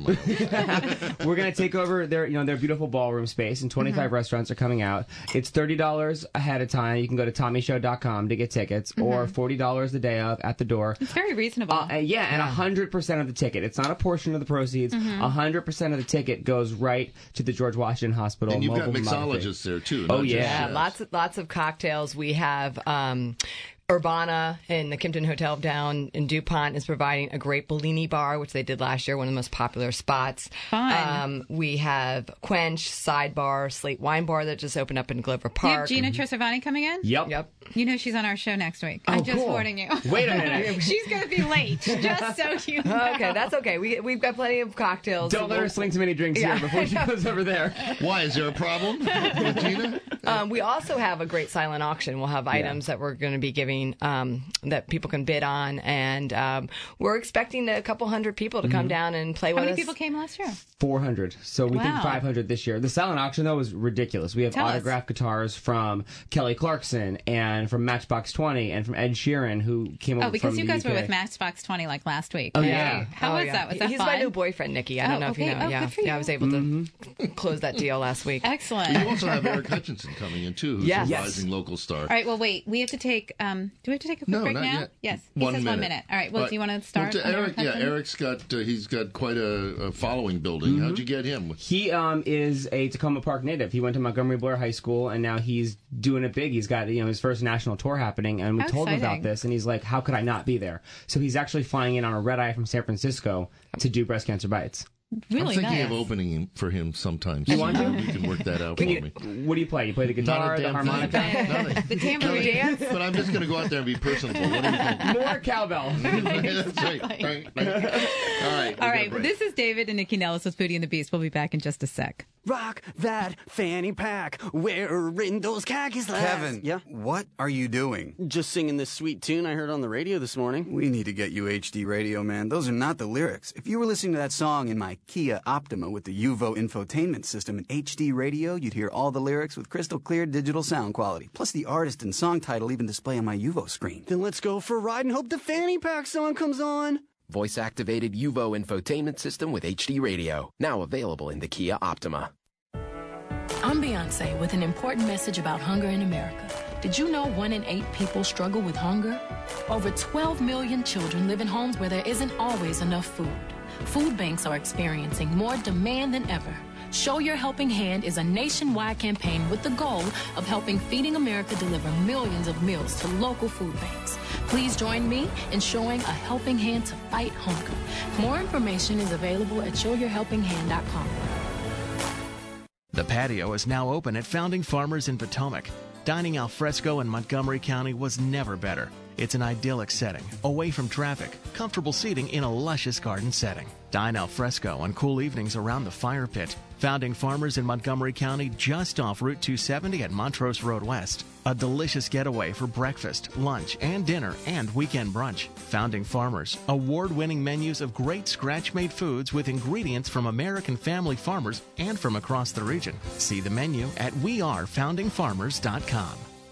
S4: mind.
S21: We're gonna take over their, you know, their beautiful ballroom space, and twenty-five
S5: Mhm.
S21: restaurants are coming out. It's thirty dollars ahead of time. You can go to tommy show dot com to get tickets, or
S5: Mhm.
S21: forty dollars the day of at the door.
S5: It's very reasonable.
S21: Uh, and yeah, and a hundred percent of the ticket. It's not a portion of the proceeds. A
S5: Mhm.
S21: hundred percent of the ticket goes right to the George Washington Hospital.
S4: And you've got
S21: mobile mammography.
S4: mixologists there too.
S21: Oh
S4: not just
S21: yeah,
S4: chefs.
S9: lots of lots of cocktails. We have um, Urbana in the Kimpton Hotel down in DuPont is providing a great Bellini bar, which they did last year, one of the most popular spots.
S5: Fun.
S9: Um, we have Quench, Sidebar, Slate Wine Bar that just opened up in Glover
S5: You have
S9: Park.
S5: Gina Trisavani coming in?
S21: Yep.
S9: Yep.
S5: You know she's on our show next week.
S21: Oh,
S5: I'm just
S21: cool.
S5: warning you.
S21: Wait a minute.
S5: She's going to be late, just so you know.
S9: Okay, that's okay. We, we've got plenty of cocktails.
S21: Don't let her sling too many drinks
S9: Yeah.
S21: here before she goes over there.
S4: Why is there a problem with Gina?
S9: Um, we also have a great silent auction. We'll have items that we're going to be giving um, that people can bid on, and um, we're expecting a couple hundred people to come
S21: Mhm.
S9: down and play
S5: How
S9: with
S5: many
S9: us.
S5: people came last year?
S21: four hundred. So we think
S5: Wow.
S21: five hundred this year. The silent auction, though, was ridiculous. We have
S5: Tell us.
S21: autographed guitars from Kelly Clarkson and from Matchbox twenty and from Ed Sheeran, who came over
S5: Oh, because
S21: from
S5: you
S21: the
S5: guys
S21: U K.
S5: were with Matchbox twenty like last week.
S21: Oh,
S5: right?
S21: yeah.
S5: How
S9: Oh,
S5: was
S9: yeah.
S5: that? Was that
S9: He's
S5: fun?
S9: my new boyfriend, Nikki. I don't
S5: Oh,
S9: know if you
S5: okay.
S9: know.
S5: Oh,
S9: yeah,
S5: good for
S9: yeah. I
S5: you.
S9: was able to close that deal last week.
S5: Excellent.
S4: You also have Eric Hutchinson coming in too, who's
S9: Yes.
S4: a
S9: Yes.
S4: rising local star.
S5: All right, well, wait. We have to take. Um, do we have to take a quick
S4: No,
S5: break
S4: not
S5: now?
S4: yet.
S5: Yes. He
S4: One
S5: says one
S4: minute.
S5: minute. All right. Well,
S4: But-
S5: do you want to start?
S4: Well, to
S5: on
S4: Eric, yeah,
S5: Hudson?
S4: Eric's got uh, he's got quite a, a following building. How'd you get him?
S21: He um, is a Tacoma Park native. He went to Montgomery Blair High School, and now he's doing it big. He's got, you know, his first national tour happening, and we
S5: How
S21: told him
S5: exciting.
S21: about this, and he's like, "How could I not be there?" So he's actually flying in on a red eye from San Francisco to do Breast Cancer Bites.
S5: Really
S4: I'm thinking
S5: nice.
S4: of opening him for him sometimes.
S21: You want to?
S4: You can work that out
S21: Can
S4: for
S21: you,
S4: me.
S21: what do you play? You play the guitar, the
S4: damn
S21: harmonica?
S4: thing.
S5: The tambourine dance.
S4: But I'm just going to go out there and be personable. What do you think?
S21: More cowbell.
S4: That's right. All right.
S5: All
S4: we'll
S5: right.
S4: break.
S5: This is David and Nikki Nellis with Foodie and the Beast. We'll be back in just a sec.
S1: Rock that fanny pack, wearing those khaki slacks.
S22: Kevin,
S1: yeah?
S22: What are you doing?
S1: Just singing this sweet tune I heard on the radio this morning.
S22: We need to get you H D radio, man. Those are not the lyrics. If you were listening to that song in my Kia Optima with the U V O infotainment system in H D radio, you'd hear all the lyrics with crystal clear digital sound quality. Plus the artist and song title even display on my U V O screen.
S1: Then let's go for a ride and hope the fanny pack song comes on.
S2: Voice-activated U V O infotainment system with H D radio. Now available in the Kia Optima.
S23: I'm Beyonce with an important message about hunger in America. Did you know one in eight people struggle with hunger? Over twelve million children live in homes where there isn't always enough food. Food banks are experiencing more demand than ever. Show Your Helping Hand is a nationwide campaign with the goal of helping Feeding America deliver millions of meals to local food banks. Please join me in showing a helping hand to fight hunger. More information is available at show your helping hand dot com.
S24: The patio is now open at Founding Farmers in Potomac. Dining al fresco in Montgomery County was never better. It's an idyllic setting, away from traffic, comfortable seating in a luscious garden setting. Dine al fresco on cool evenings around the fire pit. Founding Farmers in Montgomery County, just off Route two seventy at Montrose Road West. A delicious getaway for breakfast, lunch, and dinner, and weekend brunch. Founding Farmers, award-winning menus of great scratch-made foods with ingredients from American family farmers and from across the region. See the menu at we are founding farmers dot com.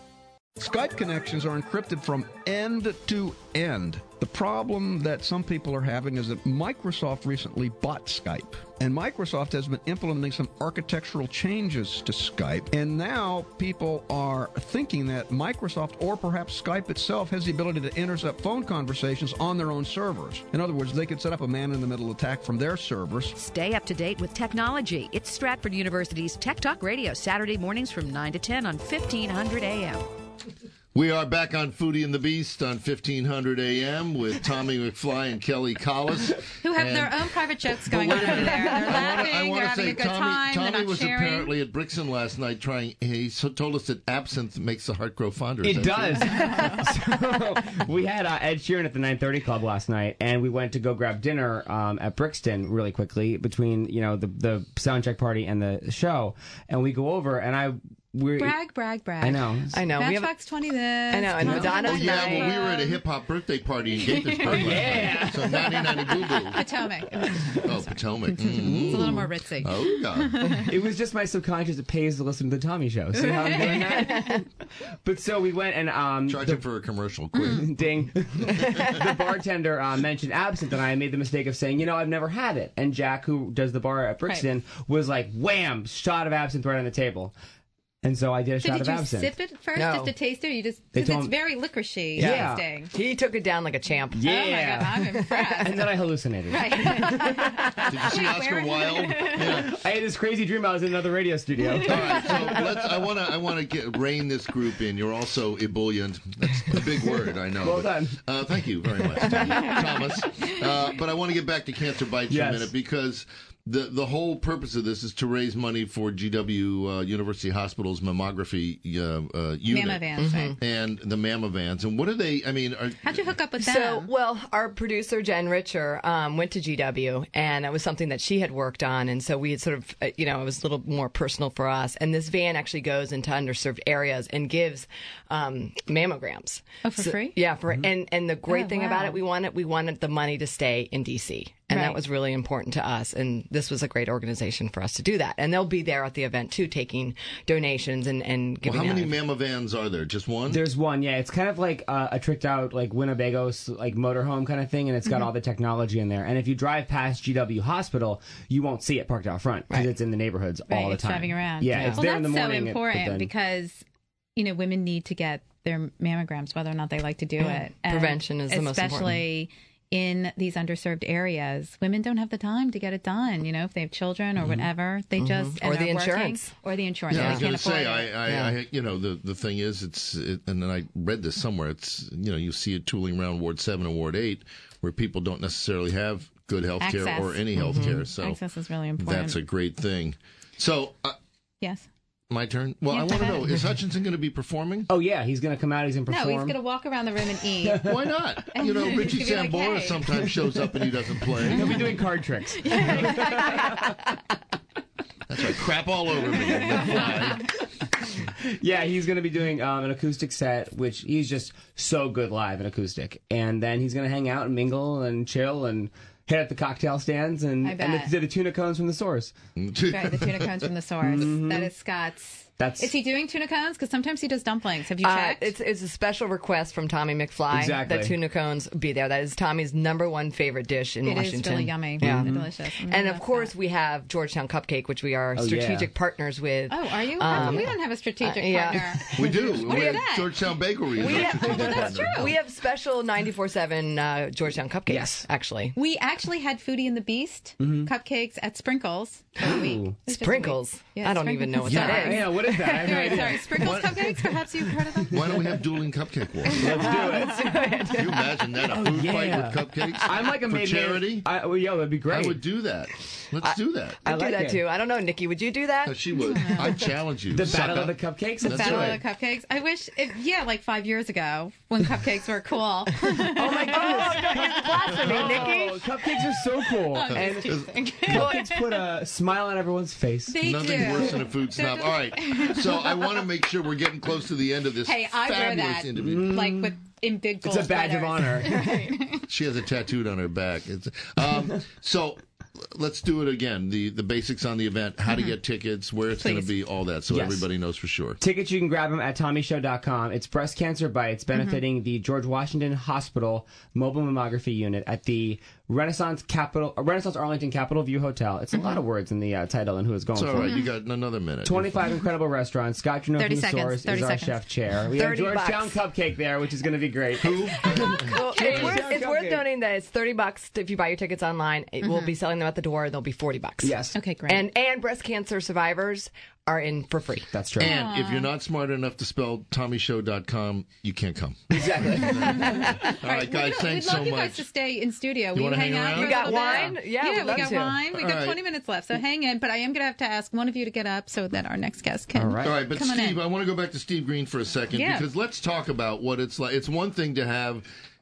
S25: Skype connections are encrypted from end to end. The problem that some people are having is that Microsoft recently bought Skype. And Microsoft has been implementing some architectural changes to Skype. And now people are thinking that Microsoft or perhaps Skype itself has the ability to intercept phone conversations on their own servers. In other words, they could set up a man-in-the-middle attack from their servers.
S26: Stay up to date with technology. It's Stratford University's Tech Talk Radio, Saturday mornings from nine to ten on fifteen hundred A M.
S4: We are back on Foodie and the Beast on fifteen hundred A M with Tommy McFly and Kelly Collis.
S5: Who have
S4: And-
S5: their own private jokes going on over there. They're laughing,
S4: I
S5: they're
S4: want to
S5: having
S4: say
S5: a good
S4: Tommy,
S5: time, they're
S4: Tommy
S5: not
S4: was
S5: sharing.
S4: apparently at Brixton last night trying, he so- told us that absinthe makes the heart grow fonder. Is
S21: It
S4: that
S21: does. So, we had uh, Ed Sheeran at the nine thirty Club last night, and we went to go grab dinner um, at Brixton really quickly between you know the the soundcheck party and the show, and we go over, and I we're
S5: Brag, brag, brag.
S21: I know.
S9: I know. We have-
S5: Matchbox twenty this.
S9: I know, and
S5: Tom
S9: Madonna-
S4: Oh,
S5: Petty.
S4: yeah, well, we were at a hip-hop birthday party in Gaithersburg
S21: Yeah.
S4: last night. So ninety ninety boo-boo.
S5: Potomac.
S4: Oh, Potomac. Mm.
S5: It's a little more ritzy.
S4: Oh, yeah.
S21: It was just my subconscious that pays to listen to the Tommy Show. See how I'm doing that? But so we went and um,
S4: Charge
S21: the,
S4: him for a commercial, quick.
S21: ding. The bartender uh, mentioned absinthe, and I made the mistake of saying, you know, I've never had it. And Jack, who does the bar at Brixton, was like, wham, shot of absinthe right on the table. And so I did a
S5: So
S21: shot
S5: did
S21: of
S5: you
S21: absinthe.
S5: sip it first
S9: No.
S5: just to taste it? Or you just
S21: They
S5: because
S21: told
S5: it's
S21: him-
S5: very licoricey
S21: Yeah.
S5: tasting.
S9: He took it down like a champ.
S21: Yeah.
S5: Oh my god, I'm impressed.
S21: And then I hallucinated.
S5: Right.
S4: Did you see
S5: Wait,
S4: Oscar
S5: where-
S4: Wilde? Yeah.
S21: I had this crazy dream I was in another radio studio.
S4: All right, so let's. I want to. I want to get rein this group in. You're also ebullient. That's a big word, I know.
S21: Well
S4: but,
S21: done.
S4: Uh, thank you very much, Thomas. Uh, but I want to get back to Cancer Bites for
S21: Yes.
S4: a minute because the the whole purpose of this is to raise money for G W uh, University Hospital's mammography uh, uh, unit
S5: Mamma vans, right?
S4: and the mamma vans. And what are they? I mean, are,
S5: How'd you hook up with them?
S9: So, well, our producer, Jen Richer, um, went to G W, and it was something that she had worked on. And so we had sort of, uh, you know, it was a little more personal for us. And this van actually goes into underserved areas and gives um, mammograms.
S5: Oh, for
S9: So-
S5: free?
S9: Yeah. For And and the great
S5: Oh,
S9: thing
S5: wow.
S9: about it, we wanted, we wanted the money to stay in D C. And
S5: Right.
S9: that was really important to us. And this was a great organization for us to do that. And they'll be there at the event, too, taking donations and, and
S4: well,
S9: giving
S4: how many
S9: out.
S4: mamma vans are there? Just one?
S21: There's one, yeah. It's kind of like uh, a tricked out, like Winnebago, like motorhome kind of thing, and it's got
S5: Mhm.
S21: all the technology in there. And if you drive past G W Hospital, you won't see it parked out front because
S9: Right.
S21: it's in the neighborhoods
S5: Right,
S21: all the
S5: it's
S21: time.
S5: driving around.
S21: Yeah, it's
S5: well,
S21: there
S5: that's
S21: in the morning.
S5: so important
S21: but then-
S5: because you know women need to get their mammograms whether or not they like to do
S9: Yeah.
S5: it. And
S9: Prevention is the most important.
S5: especially in these underserved areas. Women don't have the time to get it done. You know, if they have children or whatever, they
S9: Mhm.
S5: just
S9: Or
S5: and
S9: the
S5: are working,
S9: insurance.
S5: or the insurance.
S4: Yeah, I
S5: They
S4: was going
S5: can't
S4: to say,
S5: afford
S4: I,
S5: it.
S4: I,
S9: Yeah.
S4: I, you know, the the thing is, it's, it, and then I read this somewhere. It's, you know, you see it tooling around Ward Seven and Ward Eight, where people don't necessarily have good health care
S5: Access.
S4: or any health care. So
S5: Access is really important.
S4: that's a great thing. So, uh,
S5: yes.
S4: my turn. Well,
S5: Yeah,
S4: I
S5: go
S4: want to
S5: ahead.
S4: know, is Hutchinson going to be performing?
S21: Oh, yeah, he's going to come out. He's going to
S5: No,
S21: perform.
S5: he's going to walk around the room and eat.
S4: Why not? You know,
S5: He's
S4: Richie
S5: gonna be like,
S4: Sambora
S5: "Hey."
S4: sometimes shows up and he doesn't play.
S21: He'll be doing card tricks.
S4: That's right. Crap all over me.
S21: Yeah, he's going to be doing um, an acoustic set, which he's just so good live and acoustic. And then he's going to hang out and mingle and chill and hit at the cocktail stands and,
S5: I
S21: and
S5: bet.
S21: the, the tuna cones from the source.
S5: Right, the tuna cones from the source.
S21: Mhm.
S5: That is Scott's.
S21: That's
S5: Is he doing tuna cones? Because sometimes he does dumplings. Have you
S9: Uh,
S5: checked?
S9: it's it's a special request from Tommy McFly
S21: Exactly.
S9: that tuna cones be there. That is Tommy's number one favorite dish in
S5: It is
S9: Washington.
S5: really yummy.
S9: Yeah.
S5: They're delicious. Mm,
S9: And
S5: I
S9: of
S5: love
S9: course, we have Georgetown Cupcake, which we are
S21: Oh,
S9: strategic
S21: yeah.
S9: partners with.
S5: Oh, are you? How come
S9: Um,
S5: we don't have a strategic
S9: uh, yeah.
S5: partner?
S4: We do.
S5: What
S4: we
S5: is
S4: have
S5: that?
S4: Georgetown Bakery. is
S9: We
S4: our
S9: have,
S4: strategic partner.
S9: we have special ninety-four seven uh, Georgetown Cupcakes,
S21: Yes.
S9: actually.
S5: We actually had Foodie and the Beast
S21: Mhm.
S5: cupcakes at Sprinkles for a week.
S21: Ooh.
S5: It was just a
S9: Sprinkles?
S5: week. Yeah,
S9: I don't even know what that
S21: Yeah,
S9: is.
S21: yeah, what is that? I have no
S5: Sorry,
S21: idea.
S5: sorry, Sprinkles cupcakes. Perhaps you've heard of them.
S4: Why don't we have dueling cupcake wars?
S21: Let's do it.
S4: Can you imagine that? A food
S21: yeah.
S4: fight with cupcakes?
S21: I'm like a
S4: For
S21: maybe-
S4: charity?
S21: I, well, yeah, that'd be great.
S4: I would do that. Let's do that.
S9: I'd
S21: I
S9: do
S21: like
S9: that
S21: it.
S9: too. I don't know, Nikki. Would you do that?
S4: Uh, She would. I'd challenge you.
S21: The
S4: sucker.
S21: Battle of the Cupcakes?
S5: The
S21: Let's
S5: Battle
S21: do
S5: of
S21: it.
S5: the Cupcakes. I wish, it, yeah, like five years ago when cupcakes were cool.
S21: Oh my goodness.
S9: don't use blasphemy, Nikki.
S21: Oh, cupcakes are so cool.
S5: I'm
S21: and
S5: just teasing.
S21: cupcakes put a smile on everyone's face.
S5: They
S4: Nothing
S5: do.
S4: worse than a food snob. All right. So I want to make sure we're getting close to the end of this
S5: Hey, I wear
S4: fabulous
S5: that
S4: interview.
S5: like with in big gold
S21: It's a badge of
S5: letters.
S21: honor.
S4: She has it tattooed on her back. It's, um, so let's do it again. The the basics on the event, how to get tickets, where it's going to
S5: Please.
S4: be, all that, so
S21: Yes.
S4: everybody knows for sure.
S21: Tickets, you can grab them at tommy show dot com. It's Breast Cancer Bites, benefiting the George Washington Hospital Mobile Mammography Unit at the Renaissance Capital, uh, Renaissance Arlington Capitol View Hotel. It's a lot of words in the uh, title and who it's going
S4: It's all
S21: for.
S4: right. You got another minute.
S21: twenty-five incredible restaurants. Scott Juneau from
S5: thirty
S21: the
S5: seconds,
S21: Source
S5: thirty
S21: is our
S5: seconds.
S21: chef chair. We have
S9: thirty
S21: Georgetown
S9: bucks.
S21: Cupcake there, which is going to be great.
S4: Who?
S9: Well, it's worth, it's worth
S21: Cupcake.
S9: noting that it's thirty bucks if you buy your tickets online. It will be selling them at the door, and they'll be forty bucks.
S21: Yes.
S5: Okay, great.
S9: And and breast cancer survivors are in for free.
S21: That's true.
S4: And if you're not smart enough to spell tommy show dot com, you can't come.
S21: Exactly.
S4: All right, guys,
S5: We'd,
S4: thanks
S5: we'd love
S4: so
S5: you guys
S4: much.
S5: to stay in studio. Will you
S4: wanna
S5: hang
S4: hang
S5: out?
S4: around?
S5: for a
S9: You got
S5: little bit?
S9: wine? Yeah,
S5: yeah,
S9: we'd
S5: we
S9: love
S5: got
S9: to.
S5: wine. We
S4: All
S5: got
S4: right.
S5: twenty minutes left, so hang in. But I am going to have to ask one of you to get up so that our next guest can.
S21: All right.
S4: All right, but
S5: Come on
S4: Steve,
S5: in.
S4: I want to go back to Steve Green for a second
S5: Yeah.
S4: because let's talk about what it's like. It's one thing to have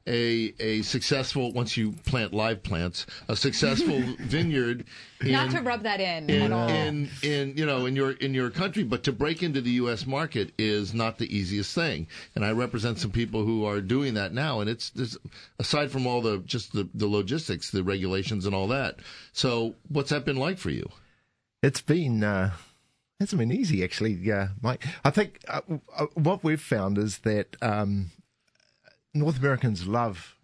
S4: a a successful, once you plant live plants, a successful vineyard. In,
S5: Not to rub that in,
S4: in,
S5: at all.
S4: in in you know in your in your country, but to break into the U S market is not the easiest thing. And I represent some people who are doing that now, and it's there's, aside from all the just the, the logistics, the regulations, and all that. So, what's that been like for you?
S8: It's been uh, hasn't been easy actually, uh, Mike. I think uh, uh, what we've found is that um, North Americans love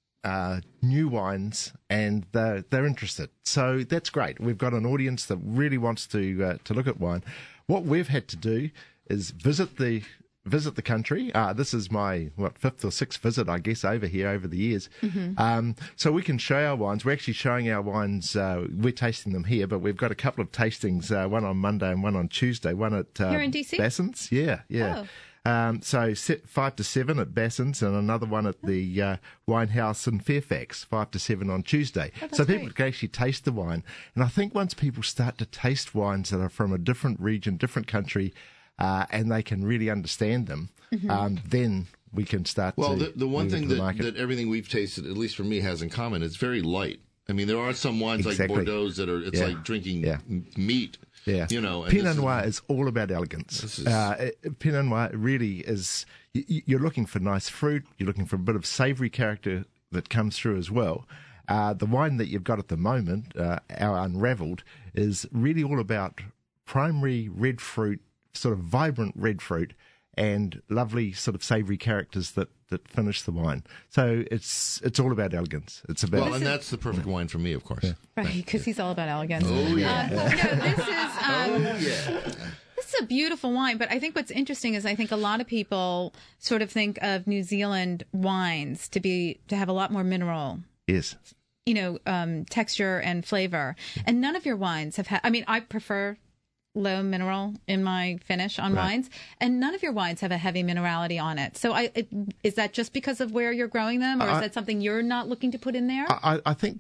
S8: uh, new wines and they're, they're interested. So that's great. We've got an audience that really wants to uh, to look at wine. What we've had to do is visit the visit the country. Uh, this is my what fifth or sixth visit, I guess, over here over the years.
S5: Mm-hmm.
S8: Um, so we can show our wines. We're actually showing our wines. Uh, we're tasting them here, but we've got a couple of tastings. Uh, one on Monday and one on Tuesday. One at uh,
S5: Here in D C?
S8: Bassins. Yeah, yeah.
S5: Oh.
S8: Um, so set five to seven at Bassins and another one at the uh, Wine House in Fairfax, five to seven on Tuesday.
S5: Oh, that's
S8: so people
S5: great.
S8: can actually taste the wine. And I think once people start to taste wines that are from a different region, different country, uh, and they can really understand them,
S5: Mm-hmm.
S8: um, then we can start
S4: Well,
S8: to
S4: the, the one
S8: move
S4: thing
S8: into the
S4: that,
S8: market.
S4: that everything we've tasted, at least for me, has in common, it's very light. I mean, there are some wines
S8: Exactly.
S4: like Bordeaux that are, it's
S8: Yeah.
S4: like drinking
S8: Yeah.
S4: m- meat.
S8: Yeah,
S4: You know, and
S8: Pinot
S4: this is-
S8: Noir is, all about elegance.
S4: This is-
S8: Uh, it- Pinot Noir really is. y- y- You're looking for nice fruit. You're looking for a bit of savoury character that comes through as well. Uh, the wine that you've got at the moment, uh, our Unravelled, is really all about primary red fruit, sort of vibrant red fruit, and lovely sort of savoury characters that, that finish the wine. So it's it's all about elegance. It's about
S4: Well, and that's the perfect wine for me, of course.
S5: Right, because he's all about elegance.
S4: Oh, yeah.
S5: Um, no, this is. Um,
S4: Oh, yeah.
S5: This is a beautiful wine, but I think what's interesting is I think a lot of people sort of think of New Zealand wines to be to have a lot more mineral,
S8: yes.
S5: you know, um, texture and flavor, and none of your wines have had. I mean, I prefer low mineral in my finish on
S8: Right.
S5: wines, and none of your wines have a heavy minerality on it. So, I it, is that just because of where you're growing them, or is
S8: I-
S5: that something you're not looking to put in there?
S8: I, I think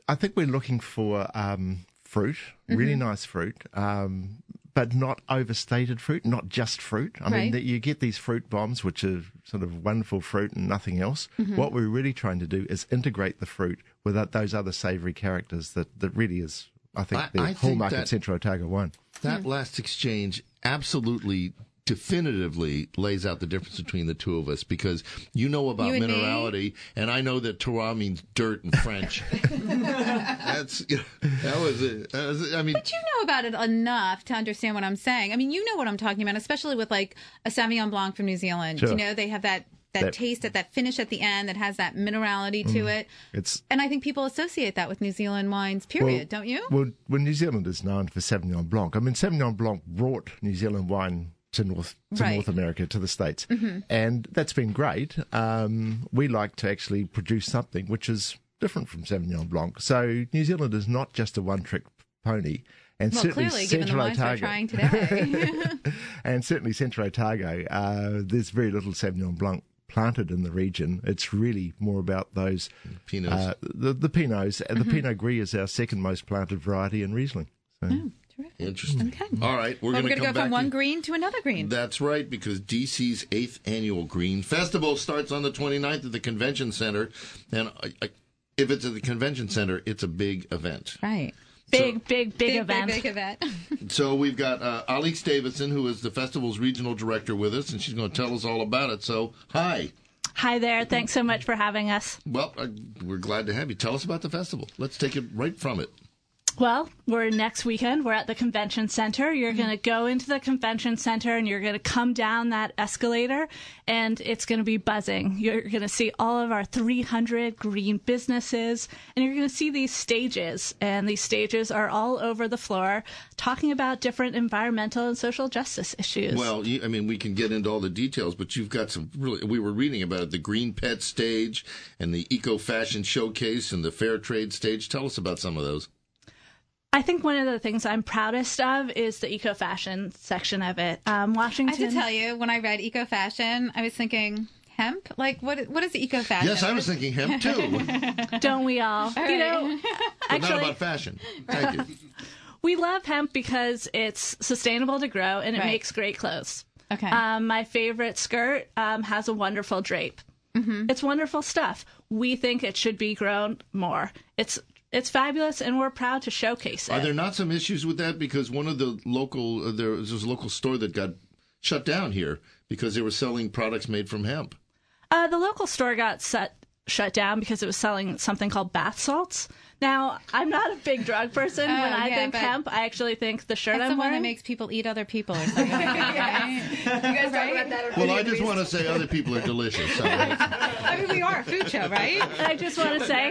S8: I think we're looking for um, fruit, really
S5: Mhm.
S8: nice fruit, um, but not overstated fruit, not just fruit. I mean,
S5: Right.
S8: that you get these fruit bombs, which are sort of wonderful fruit and nothing else.
S5: Mhm.
S8: What we're really trying to do is integrate the fruit with that, those other savoury characters that, that really is, I think,
S4: I-
S8: the
S4: I think
S8: hallmark
S4: that-
S8: of Centro Otago wine.
S4: That last exchange absolutely definitively lays out the difference between the two of us, because you know about
S5: You and me?
S4: minerality and I know that terroir means dirt in French. That's you know, that was it. That was, I mean,
S5: But you know about it enough to understand what I'm saying. I mean, you know what I'm talking about, especially with like a Sauvignon Blanc from New Zealand.
S8: Sure.
S5: You know, they have that that,
S8: That-
S5: taste, at that finish at the end that has that minerality to
S8: Mm.
S5: it.
S8: It's
S5: And I think people associate that with New Zealand wines, period,
S8: well,
S5: don't you?
S8: Well, well, New Zealand is known for Sauvignon Blanc. I mean, Sauvignon Blanc brought New Zealand wine to North to
S5: Right.
S8: North America, to the States,
S5: Mhm.
S8: and that's been great. Um, we like to actually produce something which is different from Sauvignon Blanc. So New Zealand is not just a one-trick pony. And
S5: Well,
S8: certainly
S5: clearly, given the
S8: Central
S5: wines we're
S8: Otago,
S5: trying today.
S8: and certainly Centro Otago, uh, there's very little Sauvignon Blanc planted in the region. It's really more about those
S4: Pinots.
S8: Uh, the, the Pinots. And
S5: Mhm.
S8: the Pinot Gris is our second most planted variety in Riesling. So.
S5: Oh,
S4: interesting. All right, we're
S5: well,
S4: going
S5: we're
S4: to
S5: going to
S4: come
S5: go from
S4: back
S5: one
S4: to-
S5: green to another green.
S4: That's right, because D C's eighth Annual Green Festival starts on the twenty-ninth at the Convention Center. And I, I, if it's at the Convention Center, it's a big event.
S5: Right.
S6: Big, big, big,
S5: Big,
S6: event.
S5: big, big event.
S4: So we've got uh, Alix Davidson, who is the festival's regional director, with us, and she's going to tell us all about it. So, hi.
S6: Hi there. Thanks so much for having us.
S4: Well, uh, we're glad to have you. Tell us about the festival. Let's take it right from it.
S6: Well, we're next weekend. We're at the convention center. You're going to go into the convention center and you're going to come down that escalator and it's going to be buzzing. You're going to see all of our three hundred green businesses and you're going to see these stages. And these stages are all over the floor talking about different environmental and social justice issues.
S4: Well, you, I mean, we can get into all the details, but you've got some really, we were reading about it, the Green Pet stage and the Eco Fashion Showcase and the Fair Trade stage. Tell us about some of those.
S6: I think one of the things I'm proudest of is the eco fashion section of it. Um, Washington.
S5: I have to tell you, when I read eco fashion, I was thinking hemp. Like, what? What is eco fashion?
S4: Yes, I was thinking hemp too,
S6: Don't we all?
S5: All
S6: You know,
S5: right.
S4: but not
S6: actually,
S4: about fashion. Thank you.
S6: we love hemp because it's sustainable to grow and it
S5: Right.
S6: makes great clothes.
S5: Okay.
S6: Um, my favorite skirt um, has a wonderful drape.
S5: Mm-hmm.
S6: It's wonderful stuff. We think it should be grown more. It's it's fabulous, and we're proud to showcase it.
S4: Are there not some issues with that? Because one of the local, uh, there was this local store that got shut down here because they were selling products made from hemp.
S6: Uh, the local store got set, shut down because it was selling something called bath salts. Now, I'm not a big drug person.
S5: Oh,
S6: when I
S5: yeah,
S6: think
S5: but
S6: hemp, I actually think the shirt
S5: That's
S6: I'm
S5: the one
S6: wearing.
S5: that makes people eat other people or something. Right?
S9: You guys talk about that?
S4: Well, I just want to say other people are delicious. So that's-
S5: I mean, we are a food show, right?
S6: I just want to say,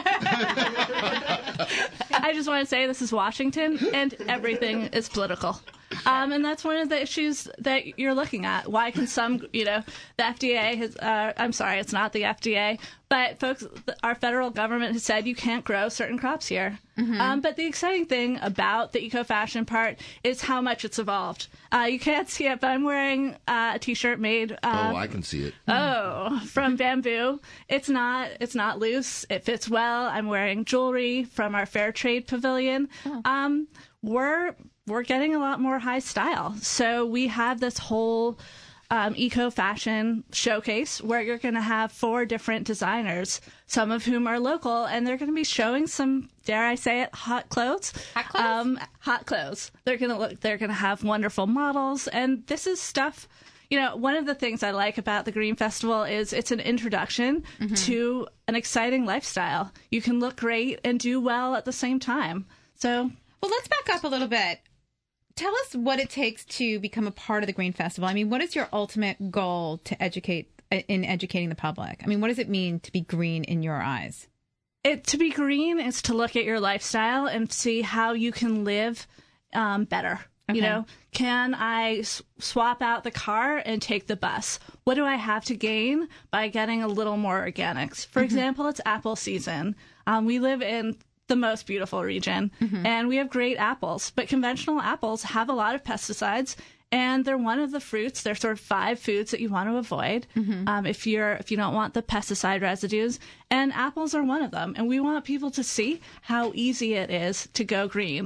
S6: I just want to say this is Washington, and everything is political. Um, and that's one of the issues that you're looking at. Why can some, you know, the F D A has, uh, I'm sorry, it's not the F D A, but folks, our federal government has said you can't grow certain crops here.
S5: Mm-hmm.
S6: Um, but the exciting thing about the eco-fashion part is how much it's evolved. Uh, you can't see it, but I'm wearing uh, a T-shirt made. Uh,
S4: oh, I can see it.
S6: Oh, from bamboo. It's not it's not loose. It fits well. I'm wearing jewelry from our Fair Trade Pavilion.
S5: Oh.
S6: Um, we're we're getting a lot more high style. So we have this whole um, eco fashion showcase where you're going to have four different designers, some of whom are local, and they're going to be showing some, dare I say it, hot clothes.
S5: Hot clothes?
S6: Um, hot clothes. They're going to look. They're going to have wonderful models, and this is stuff. You know, one of the things I like about the Green Festival is it's an introduction
S5: Mm-hmm.
S6: to an exciting lifestyle. You can look great and do well at the same time. So,
S5: well, let's back up a little bit. Tell us what it takes to become a part of the Green Festival. I mean, what is your ultimate goal to educate in educating the public? I mean, what does it mean to be green in your eyes?
S6: It to be green is to look at your lifestyle and see how you can live um, better.
S5: Okay.
S6: You know, can I s- swap out the car and take the bus? What do I have to gain by getting a little more organics? For
S5: Mm-hmm.
S6: example, it's apple season. Um, we live in the most beautiful region,
S5: Mm-hmm.
S6: and we have great apples, but conventional apples have a lot of pesticides and they're one of the fruits. There's sort of five foods that you want to avoid
S5: Mm-hmm.
S6: um, if you're if you don't want the pesticide residues, and apples are one of them. And we want people to see how easy it is to go green,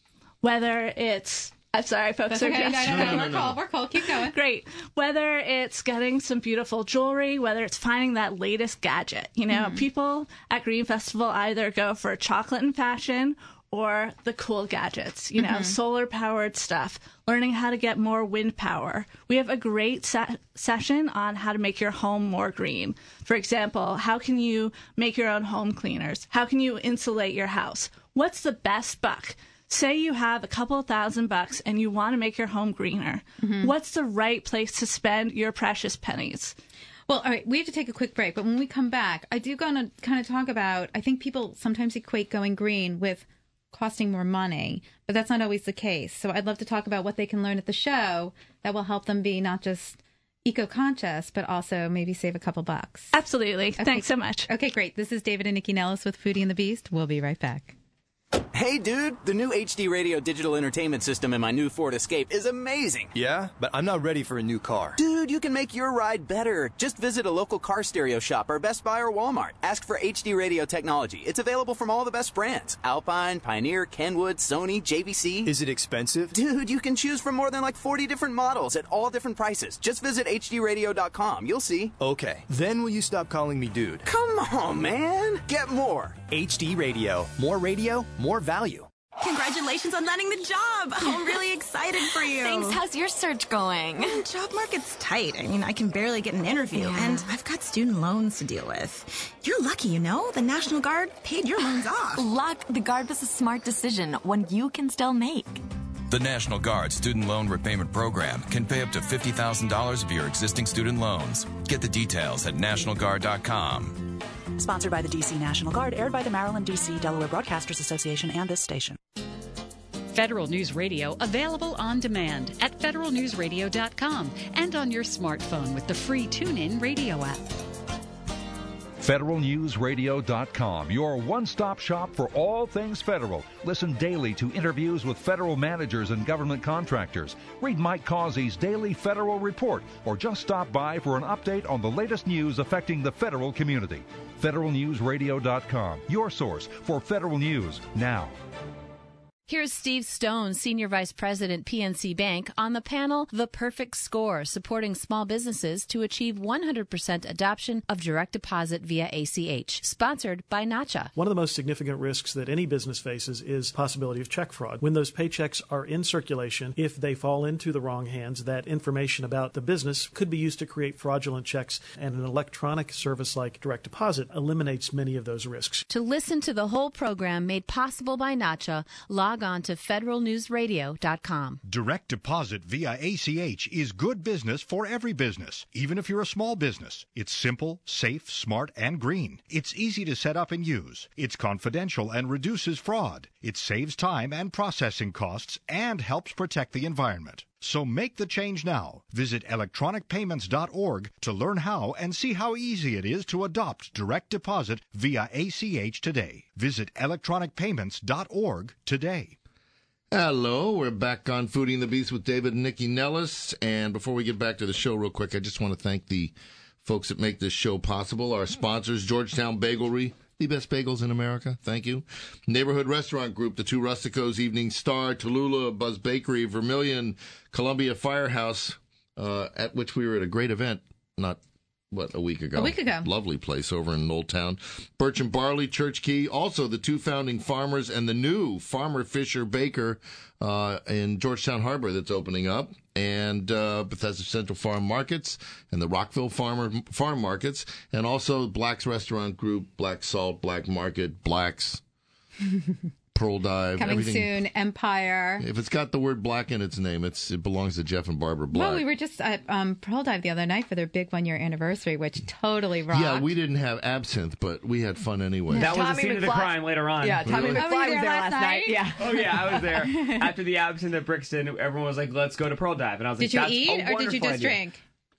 S6: whether it's I'm sorry, folks.
S5: That's
S6: are
S5: okay.
S6: just-
S5: No, no, no, we're cool. We're cool. Keep going.
S6: Great. Whether it's getting some beautiful jewelry, whether it's finding that latest gadget. You know,
S5: Mhm.
S6: people at Green Festival either go for chocolate and fashion or the cool gadgets, you know,
S5: Mhm.
S6: solar-powered stuff, learning how to get more wind power. We have a great se- session on how to make your home more green. For example, how can you make your own home cleaners? How can you insulate your house? What's the best buck? Say you have a couple thousand bucks and you want to make your home greener.
S5: Mhm.
S6: What's the right place to spend your precious pennies?
S5: Well, all right, we have to take a quick break, but when we come back, I do want to kind of talk about, I think people sometimes equate going green with costing more money, but that's not always the case. So I'd love to talk about what they can learn at the show that will help them be not just eco-conscious, but also maybe save a couple bucks.
S6: Absolutely. Thanks so much.
S5: Okay, great. This is David and Nikki Nellis with Foodie and the Beast. We'll be right back.
S7: Hey, dude, the new H D Radio digital entertainment system in my new Ford Escape is amazing.
S10: Yeah, but I'm not ready for a new car.
S7: Dude, you can make your ride better. Just visit a local car stereo shop or Best Buy or Walmart. Ask for H D Radio technology. It's available from all the best brands. Alpine, Pioneer, Kenwood, Sony, J V C.
S10: Is it expensive?
S7: Dude, you can choose from more than like forty different models at all different prices. Just visit H D radio dot com. You'll see.
S10: Okay, then will you stop calling me dude?
S7: Come on, man. Get more.
S10: H D Radio. More radio, more value.
S11: Congratulations on landing the job. I'm really excited for you.
S12: Thanks. How's your search going?
S11: Mm, Job market's tight. I mean, I can barely get an interview,
S12: Yeah.
S11: and I've got student loans to deal with. You're lucky, you know? The National Guard paid your loans off.
S12: Luck. The Guard was a smart decision, one you can still make.
S13: The National Guard Student Loan Repayment Program can pay up to fifty thousand dollars of your existing student loans. Get the details at national guard dot com.
S14: Sponsored by the D C National Guard, aired by the Maryland, D C, Delaware Broadcasters Association and this station.
S3: Federal News Radio available on demand at federal news radio dot com and on your smartphone with the free TuneIn radio app.
S17: federal news radio dot com, your one-stop shop for all things federal. Listen daily to interviews with federal managers and government contractors. Read Mike Causey's daily federal report, or just stop by for an update on the latest news affecting the federal community. federal news radio dot com, your source for federal news now.
S18: Here's Steve Stone, Senior Vice President, P N C Bank, on the panel The Perfect Score, supporting small businesses to achieve one hundred percent adoption of direct deposit via A C H, sponsored by NACHA.
S27: One of the most significant risks that any business faces is possibility of check fraud. When those paychecks are in circulation, if they fall into the wrong hands, that information about the business could be used to create fraudulent checks, and an electronic service like direct deposit eliminates many of those risks.
S18: To listen to the whole program made possible by NACHA, log on to federal news radio dot com.
S20: Direct deposit via A C H is good business for every business, even if you're a small business. It's simple, safe, smart, and green. It's easy to set up and use. It's confidential and reduces fraud. It saves time and processing costs and helps protect the environment. So make the change now. Visit electronic payments dot org to learn how and see how easy it is to adopt direct deposit via A C H today. Visit electronic payments dot org today.
S4: Hello, we're back on Foodie and the Beast with David and Nikki Nellis. And before we get back to the show real quick, I just want to thank the folks that make this show possible. Our sponsors, Georgetown Bagelry, the best bagels in America. Thank you. Neighborhood Restaurant Group, the Two Rusticos, Evening Star, Tallulah, Buzz Bakery, Vermilion, Columbia Firehouse, uh, at which we were at a great event, not, what, a week ago.
S5: A week ago.
S4: Lovely place over in Old Town. Birch and Barley, Church Key, also the two founding farmers, and the new Farmer Fisher Baker uh, in Georgetown Harbor that's opening up, and uh, Bethesda Central Farm Markets, and the Rockville Farmer Farm Markets, and also Black's Restaurant Group, Black Salt, Black Market, Black's, Pearl Dive.
S5: Coming
S4: everything.
S5: soon, Empire.
S4: If it's got the word black in its name, it's it belongs to Jeff and Barbara Black.
S5: Well, we were just at um, Pearl Dive the other night for their big one-year anniversary, which totally rocked.
S4: Yeah, we didn't have absinthe, but we had fun anyway.
S21: That was the scene of the crime later on.
S9: Yeah, Tommy
S4: Really?
S9: McFly
S5: Oh, were you
S9: was there
S5: there
S9: last
S5: last
S9: night.
S5: night?
S9: Yeah.
S21: Oh, yeah, I was there. After the absinthe at Brixton, everyone was like, let's go to Pearl Dive. And I was
S5: Did
S21: like,
S5: you
S21: that's
S5: eat
S21: a
S5: or did you
S21: wonderful
S5: just
S21: idea.
S5: drink?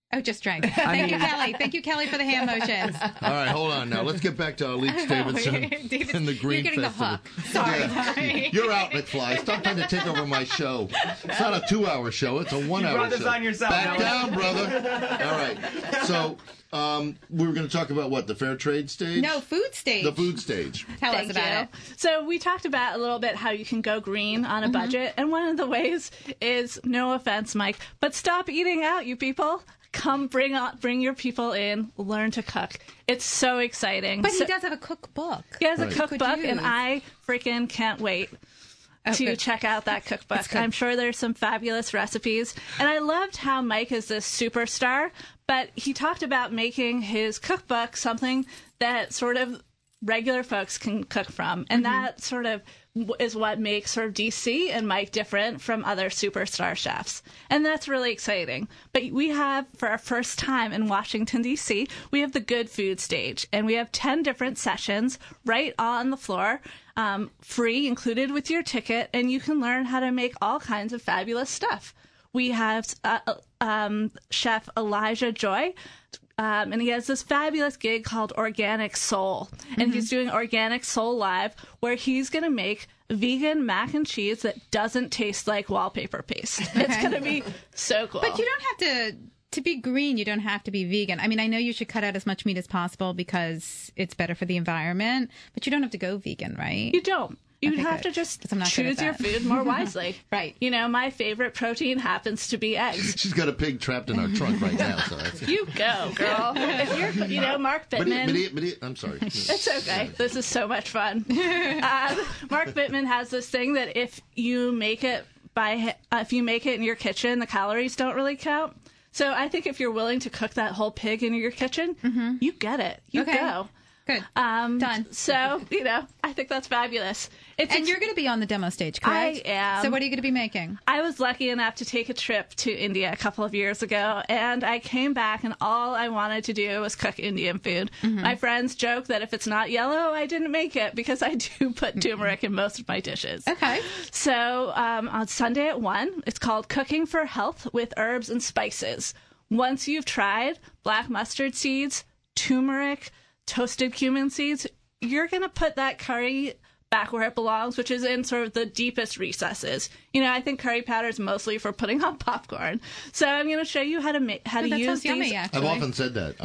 S5: Oh, just drank. Thank you, Kelly. Thank you, Kelly, for the hand motions.
S4: All right, hold on now. Let's get back to Alex Davidson
S5: David,
S4: and the Green
S5: you're getting
S4: Festival.
S5: the hook. Sorry.
S4: Yeah.
S5: sorry.
S4: You're out, McFly. Stop trying to take over my show. It's not a two-hour show. It's a one-hour
S21: You brought this
S4: show.
S21: on yourself,
S4: Back
S21: Noah.
S4: down, brother. All right. So um, we were going to talk about what, the fair trade stage?
S5: No, food stage.
S4: The food stage.
S5: Tell
S6: Thank
S5: us about
S6: you.
S5: it.
S6: So we talked about a little bit how you can go green on a budget, and one of the ways is, no offense, Mike, but stop eating out, you people. Come bring on, bring your people in, learn to cook. It's so exciting.
S5: But
S6: so,
S5: he does have a cookbook.
S6: He has
S4: Right.
S6: a cookbook,
S5: Could
S6: and
S5: use.
S6: I freaking can't wait
S5: Oh,
S6: to
S5: good.
S6: check out that cookbook.
S5: good.
S6: I'm sure there's some fabulous recipes. And I loved how Mike is this superstar, but he talked about making his cookbook something that sort of regular folks can cook from. And
S5: Mm-hmm.
S6: that sort of w- is what makes sort of D C and Mike different from other superstar chefs. And that's really exciting. But we have, for our first time in Washington, D C, we have the Good Food Stage. And we have ten different sessions right on the floor, um, free, included with your ticket. And you can learn how to make all kinds of fabulous stuff. We have uh, um, Chef Elijah Joy. Um, and he has this fabulous gig called Organic Soul. And he's doing Organic Soul Live, where he's going to make vegan mac and cheese that doesn't taste like wallpaper paste. It's going to be so cool.
S5: But you don't have to to be green. You don't have to be vegan. I mean, I know you should cut out as much meat as possible because it's better for the environment. But you don't have to go vegan, right?
S6: You don't. You
S5: Okay,
S6: have
S5: good.
S6: to just
S5: 'Cause I'm not good at
S6: choose your
S5: that.
S6: food more wisely.
S5: Right.
S6: You know, my favorite protein happens to be eggs.
S4: She's got a pig trapped in our trunk right now. So that's
S6: You go, girl. If you're, you know, Mark
S4: But
S6: Bittman.
S4: it, but it, but it, I'm sorry.
S6: It's okay. This is so much fun. Uh, Mark Bittman has this thing that if you make it by uh, if you make it in your kitchen, the calories don't really count. So I think if you're willing to cook that whole pig in your kitchen, you get it. You
S5: Okay.
S6: go.
S5: Good.
S6: Um,
S5: Done.
S6: So you know, I think that's fabulous. It's
S5: And you're going to be on the demo stage, correct?
S6: I am.
S5: So what are you going to be making?
S6: I was lucky enough to take a trip to India a couple of years ago, and I came back, and all I wanted to do was cook Indian food. My friends joke that if it's not yellow, I didn't make it, because I do put turmeric in most of my dishes.
S5: Okay.
S6: So um, on Sunday at one, it's called Cooking for Health with Herbs and Spices. Once you've tried black mustard seeds, turmeric, toasted cumin seeds, you're going to put that curry back where it belongs, which is in sort of the deepest recesses. You know, I think curry powder is mostly for putting on popcorn. So I'm going to show you how to make how
S5: Oh,
S6: to
S5: that
S6: use
S5: sounds yummy,
S6: these.
S5: actually.
S4: I've often said that.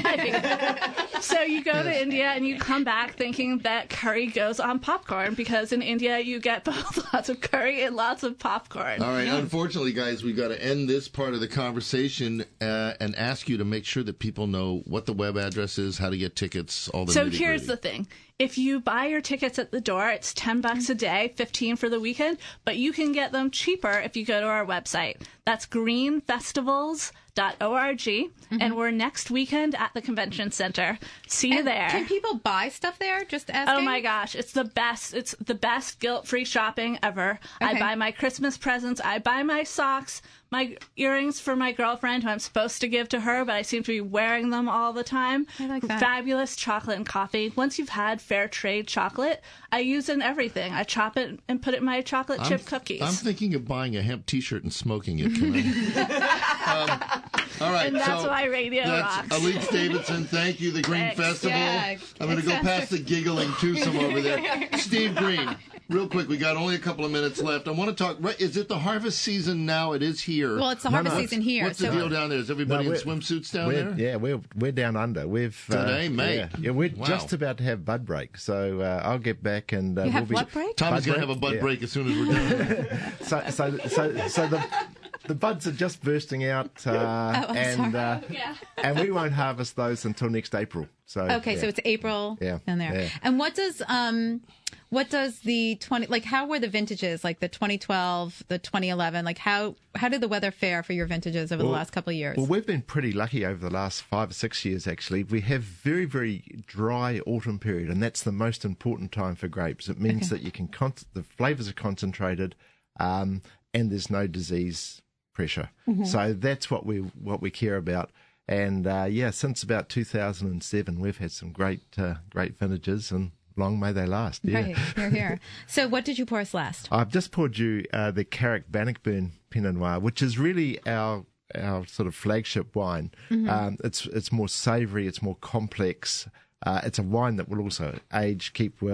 S4: I,
S6: So you go to India and you come back thinking that curry goes on popcorn, because in India you get both lots of curry and lots of popcorn.
S4: all right. Unfortunately, guys, we've got to end this part of the conversation uh, and ask you to make sure that people know what the web address is, how to get tickets, all the
S6: So
S4: nitty-gritty.
S6: here's the thing. If you buy your tickets at the door, it's ten bucks a day, fifteen for the weekend, but you can get them cheaper if you go to our website. That's green festivals dot org, and we're next weekend at the convention center. See you
S5: And
S6: there.
S5: Can people buy stuff there? Just asking.
S6: Oh my gosh, it's the best. It's the best guilt-free shopping ever. I
S5: Okay.
S6: buy my Christmas presents. I buy my socks, my earrings for my girlfriend who I'm supposed to give to her, but I seem to be wearing them all the time.
S5: I like that.
S6: Fabulous chocolate and coffee. Once you've had fair trade chocolate, I use it in everything. I chop it and put it in my chocolate
S4: I'm,
S6: chip cookies.
S4: I'm thinking of buying a hemp T-shirt and smoking it. Can I? um, all right.
S6: And that's
S4: so
S6: why radio
S4: that's
S6: rocks.
S4: Alex Davidson. Thank you, the Green
S6: Thanks.
S4: Festival.
S5: Yeah,
S4: I'm going to go
S5: it sounds
S4: past the giggling twosome over there. Steve Green, real quick. We got only a couple of minutes left. I want to talk. Right, is it the harvest season now? It is here.
S5: Well, it's the
S8: No,
S5: harvest
S8: no,
S5: season here.
S4: What's
S5: so
S4: the deal down there? Is everybody
S8: No,
S4: in
S8: we're-
S4: swimsuits down
S8: we're,
S4: there?
S8: Yeah, we're we're down under. We've uh,
S4: Today, mate.
S8: Yeah, yeah we're
S4: Wow.
S8: just about to have bud break, so uh, I'll get back and uh,
S5: You have
S8: we'll be
S5: what break?
S4: Tommy's
S8: Bud
S4: going to have a bud
S8: Yeah.
S4: break as soon as we're done.
S8: So so so so the the buds are just bursting out, uh,
S5: Oh, I'm
S8: and
S5: sorry.
S8: uh, and we won't harvest those until next April. So
S5: Okay,
S8: yeah.
S5: so it's April
S8: Yeah,
S5: in there.
S8: yeah.
S5: And what does um what does the twenty like how were the vintages, like the twenty twelve, the twenty eleven, like how how did the weather fare for your vintages over the
S8: Well-
S5: last couple of years?
S8: Well, we've been pretty lucky over the last five or six years, actually. We have very, very dry autumn period, and that's the most important time for grapes. It means that you can con- the flavours are concentrated, um, and there's no disease pressure.
S5: Mm-hmm.
S8: So that's what we what we care about. And uh, yeah, since about two thousand seven, we've had some great uh, great vintages, and long may they last. Yeah.
S5: Right, here, here. So what did you pour us last?
S8: I've just poured you uh, the Carrick Bannockburn Pinot Noir, which is really our our sort of flagship wine.
S5: Mhm.
S8: Um, it's it's more savoury, it's more complex. Uh, it's a wine that will also age, keep well.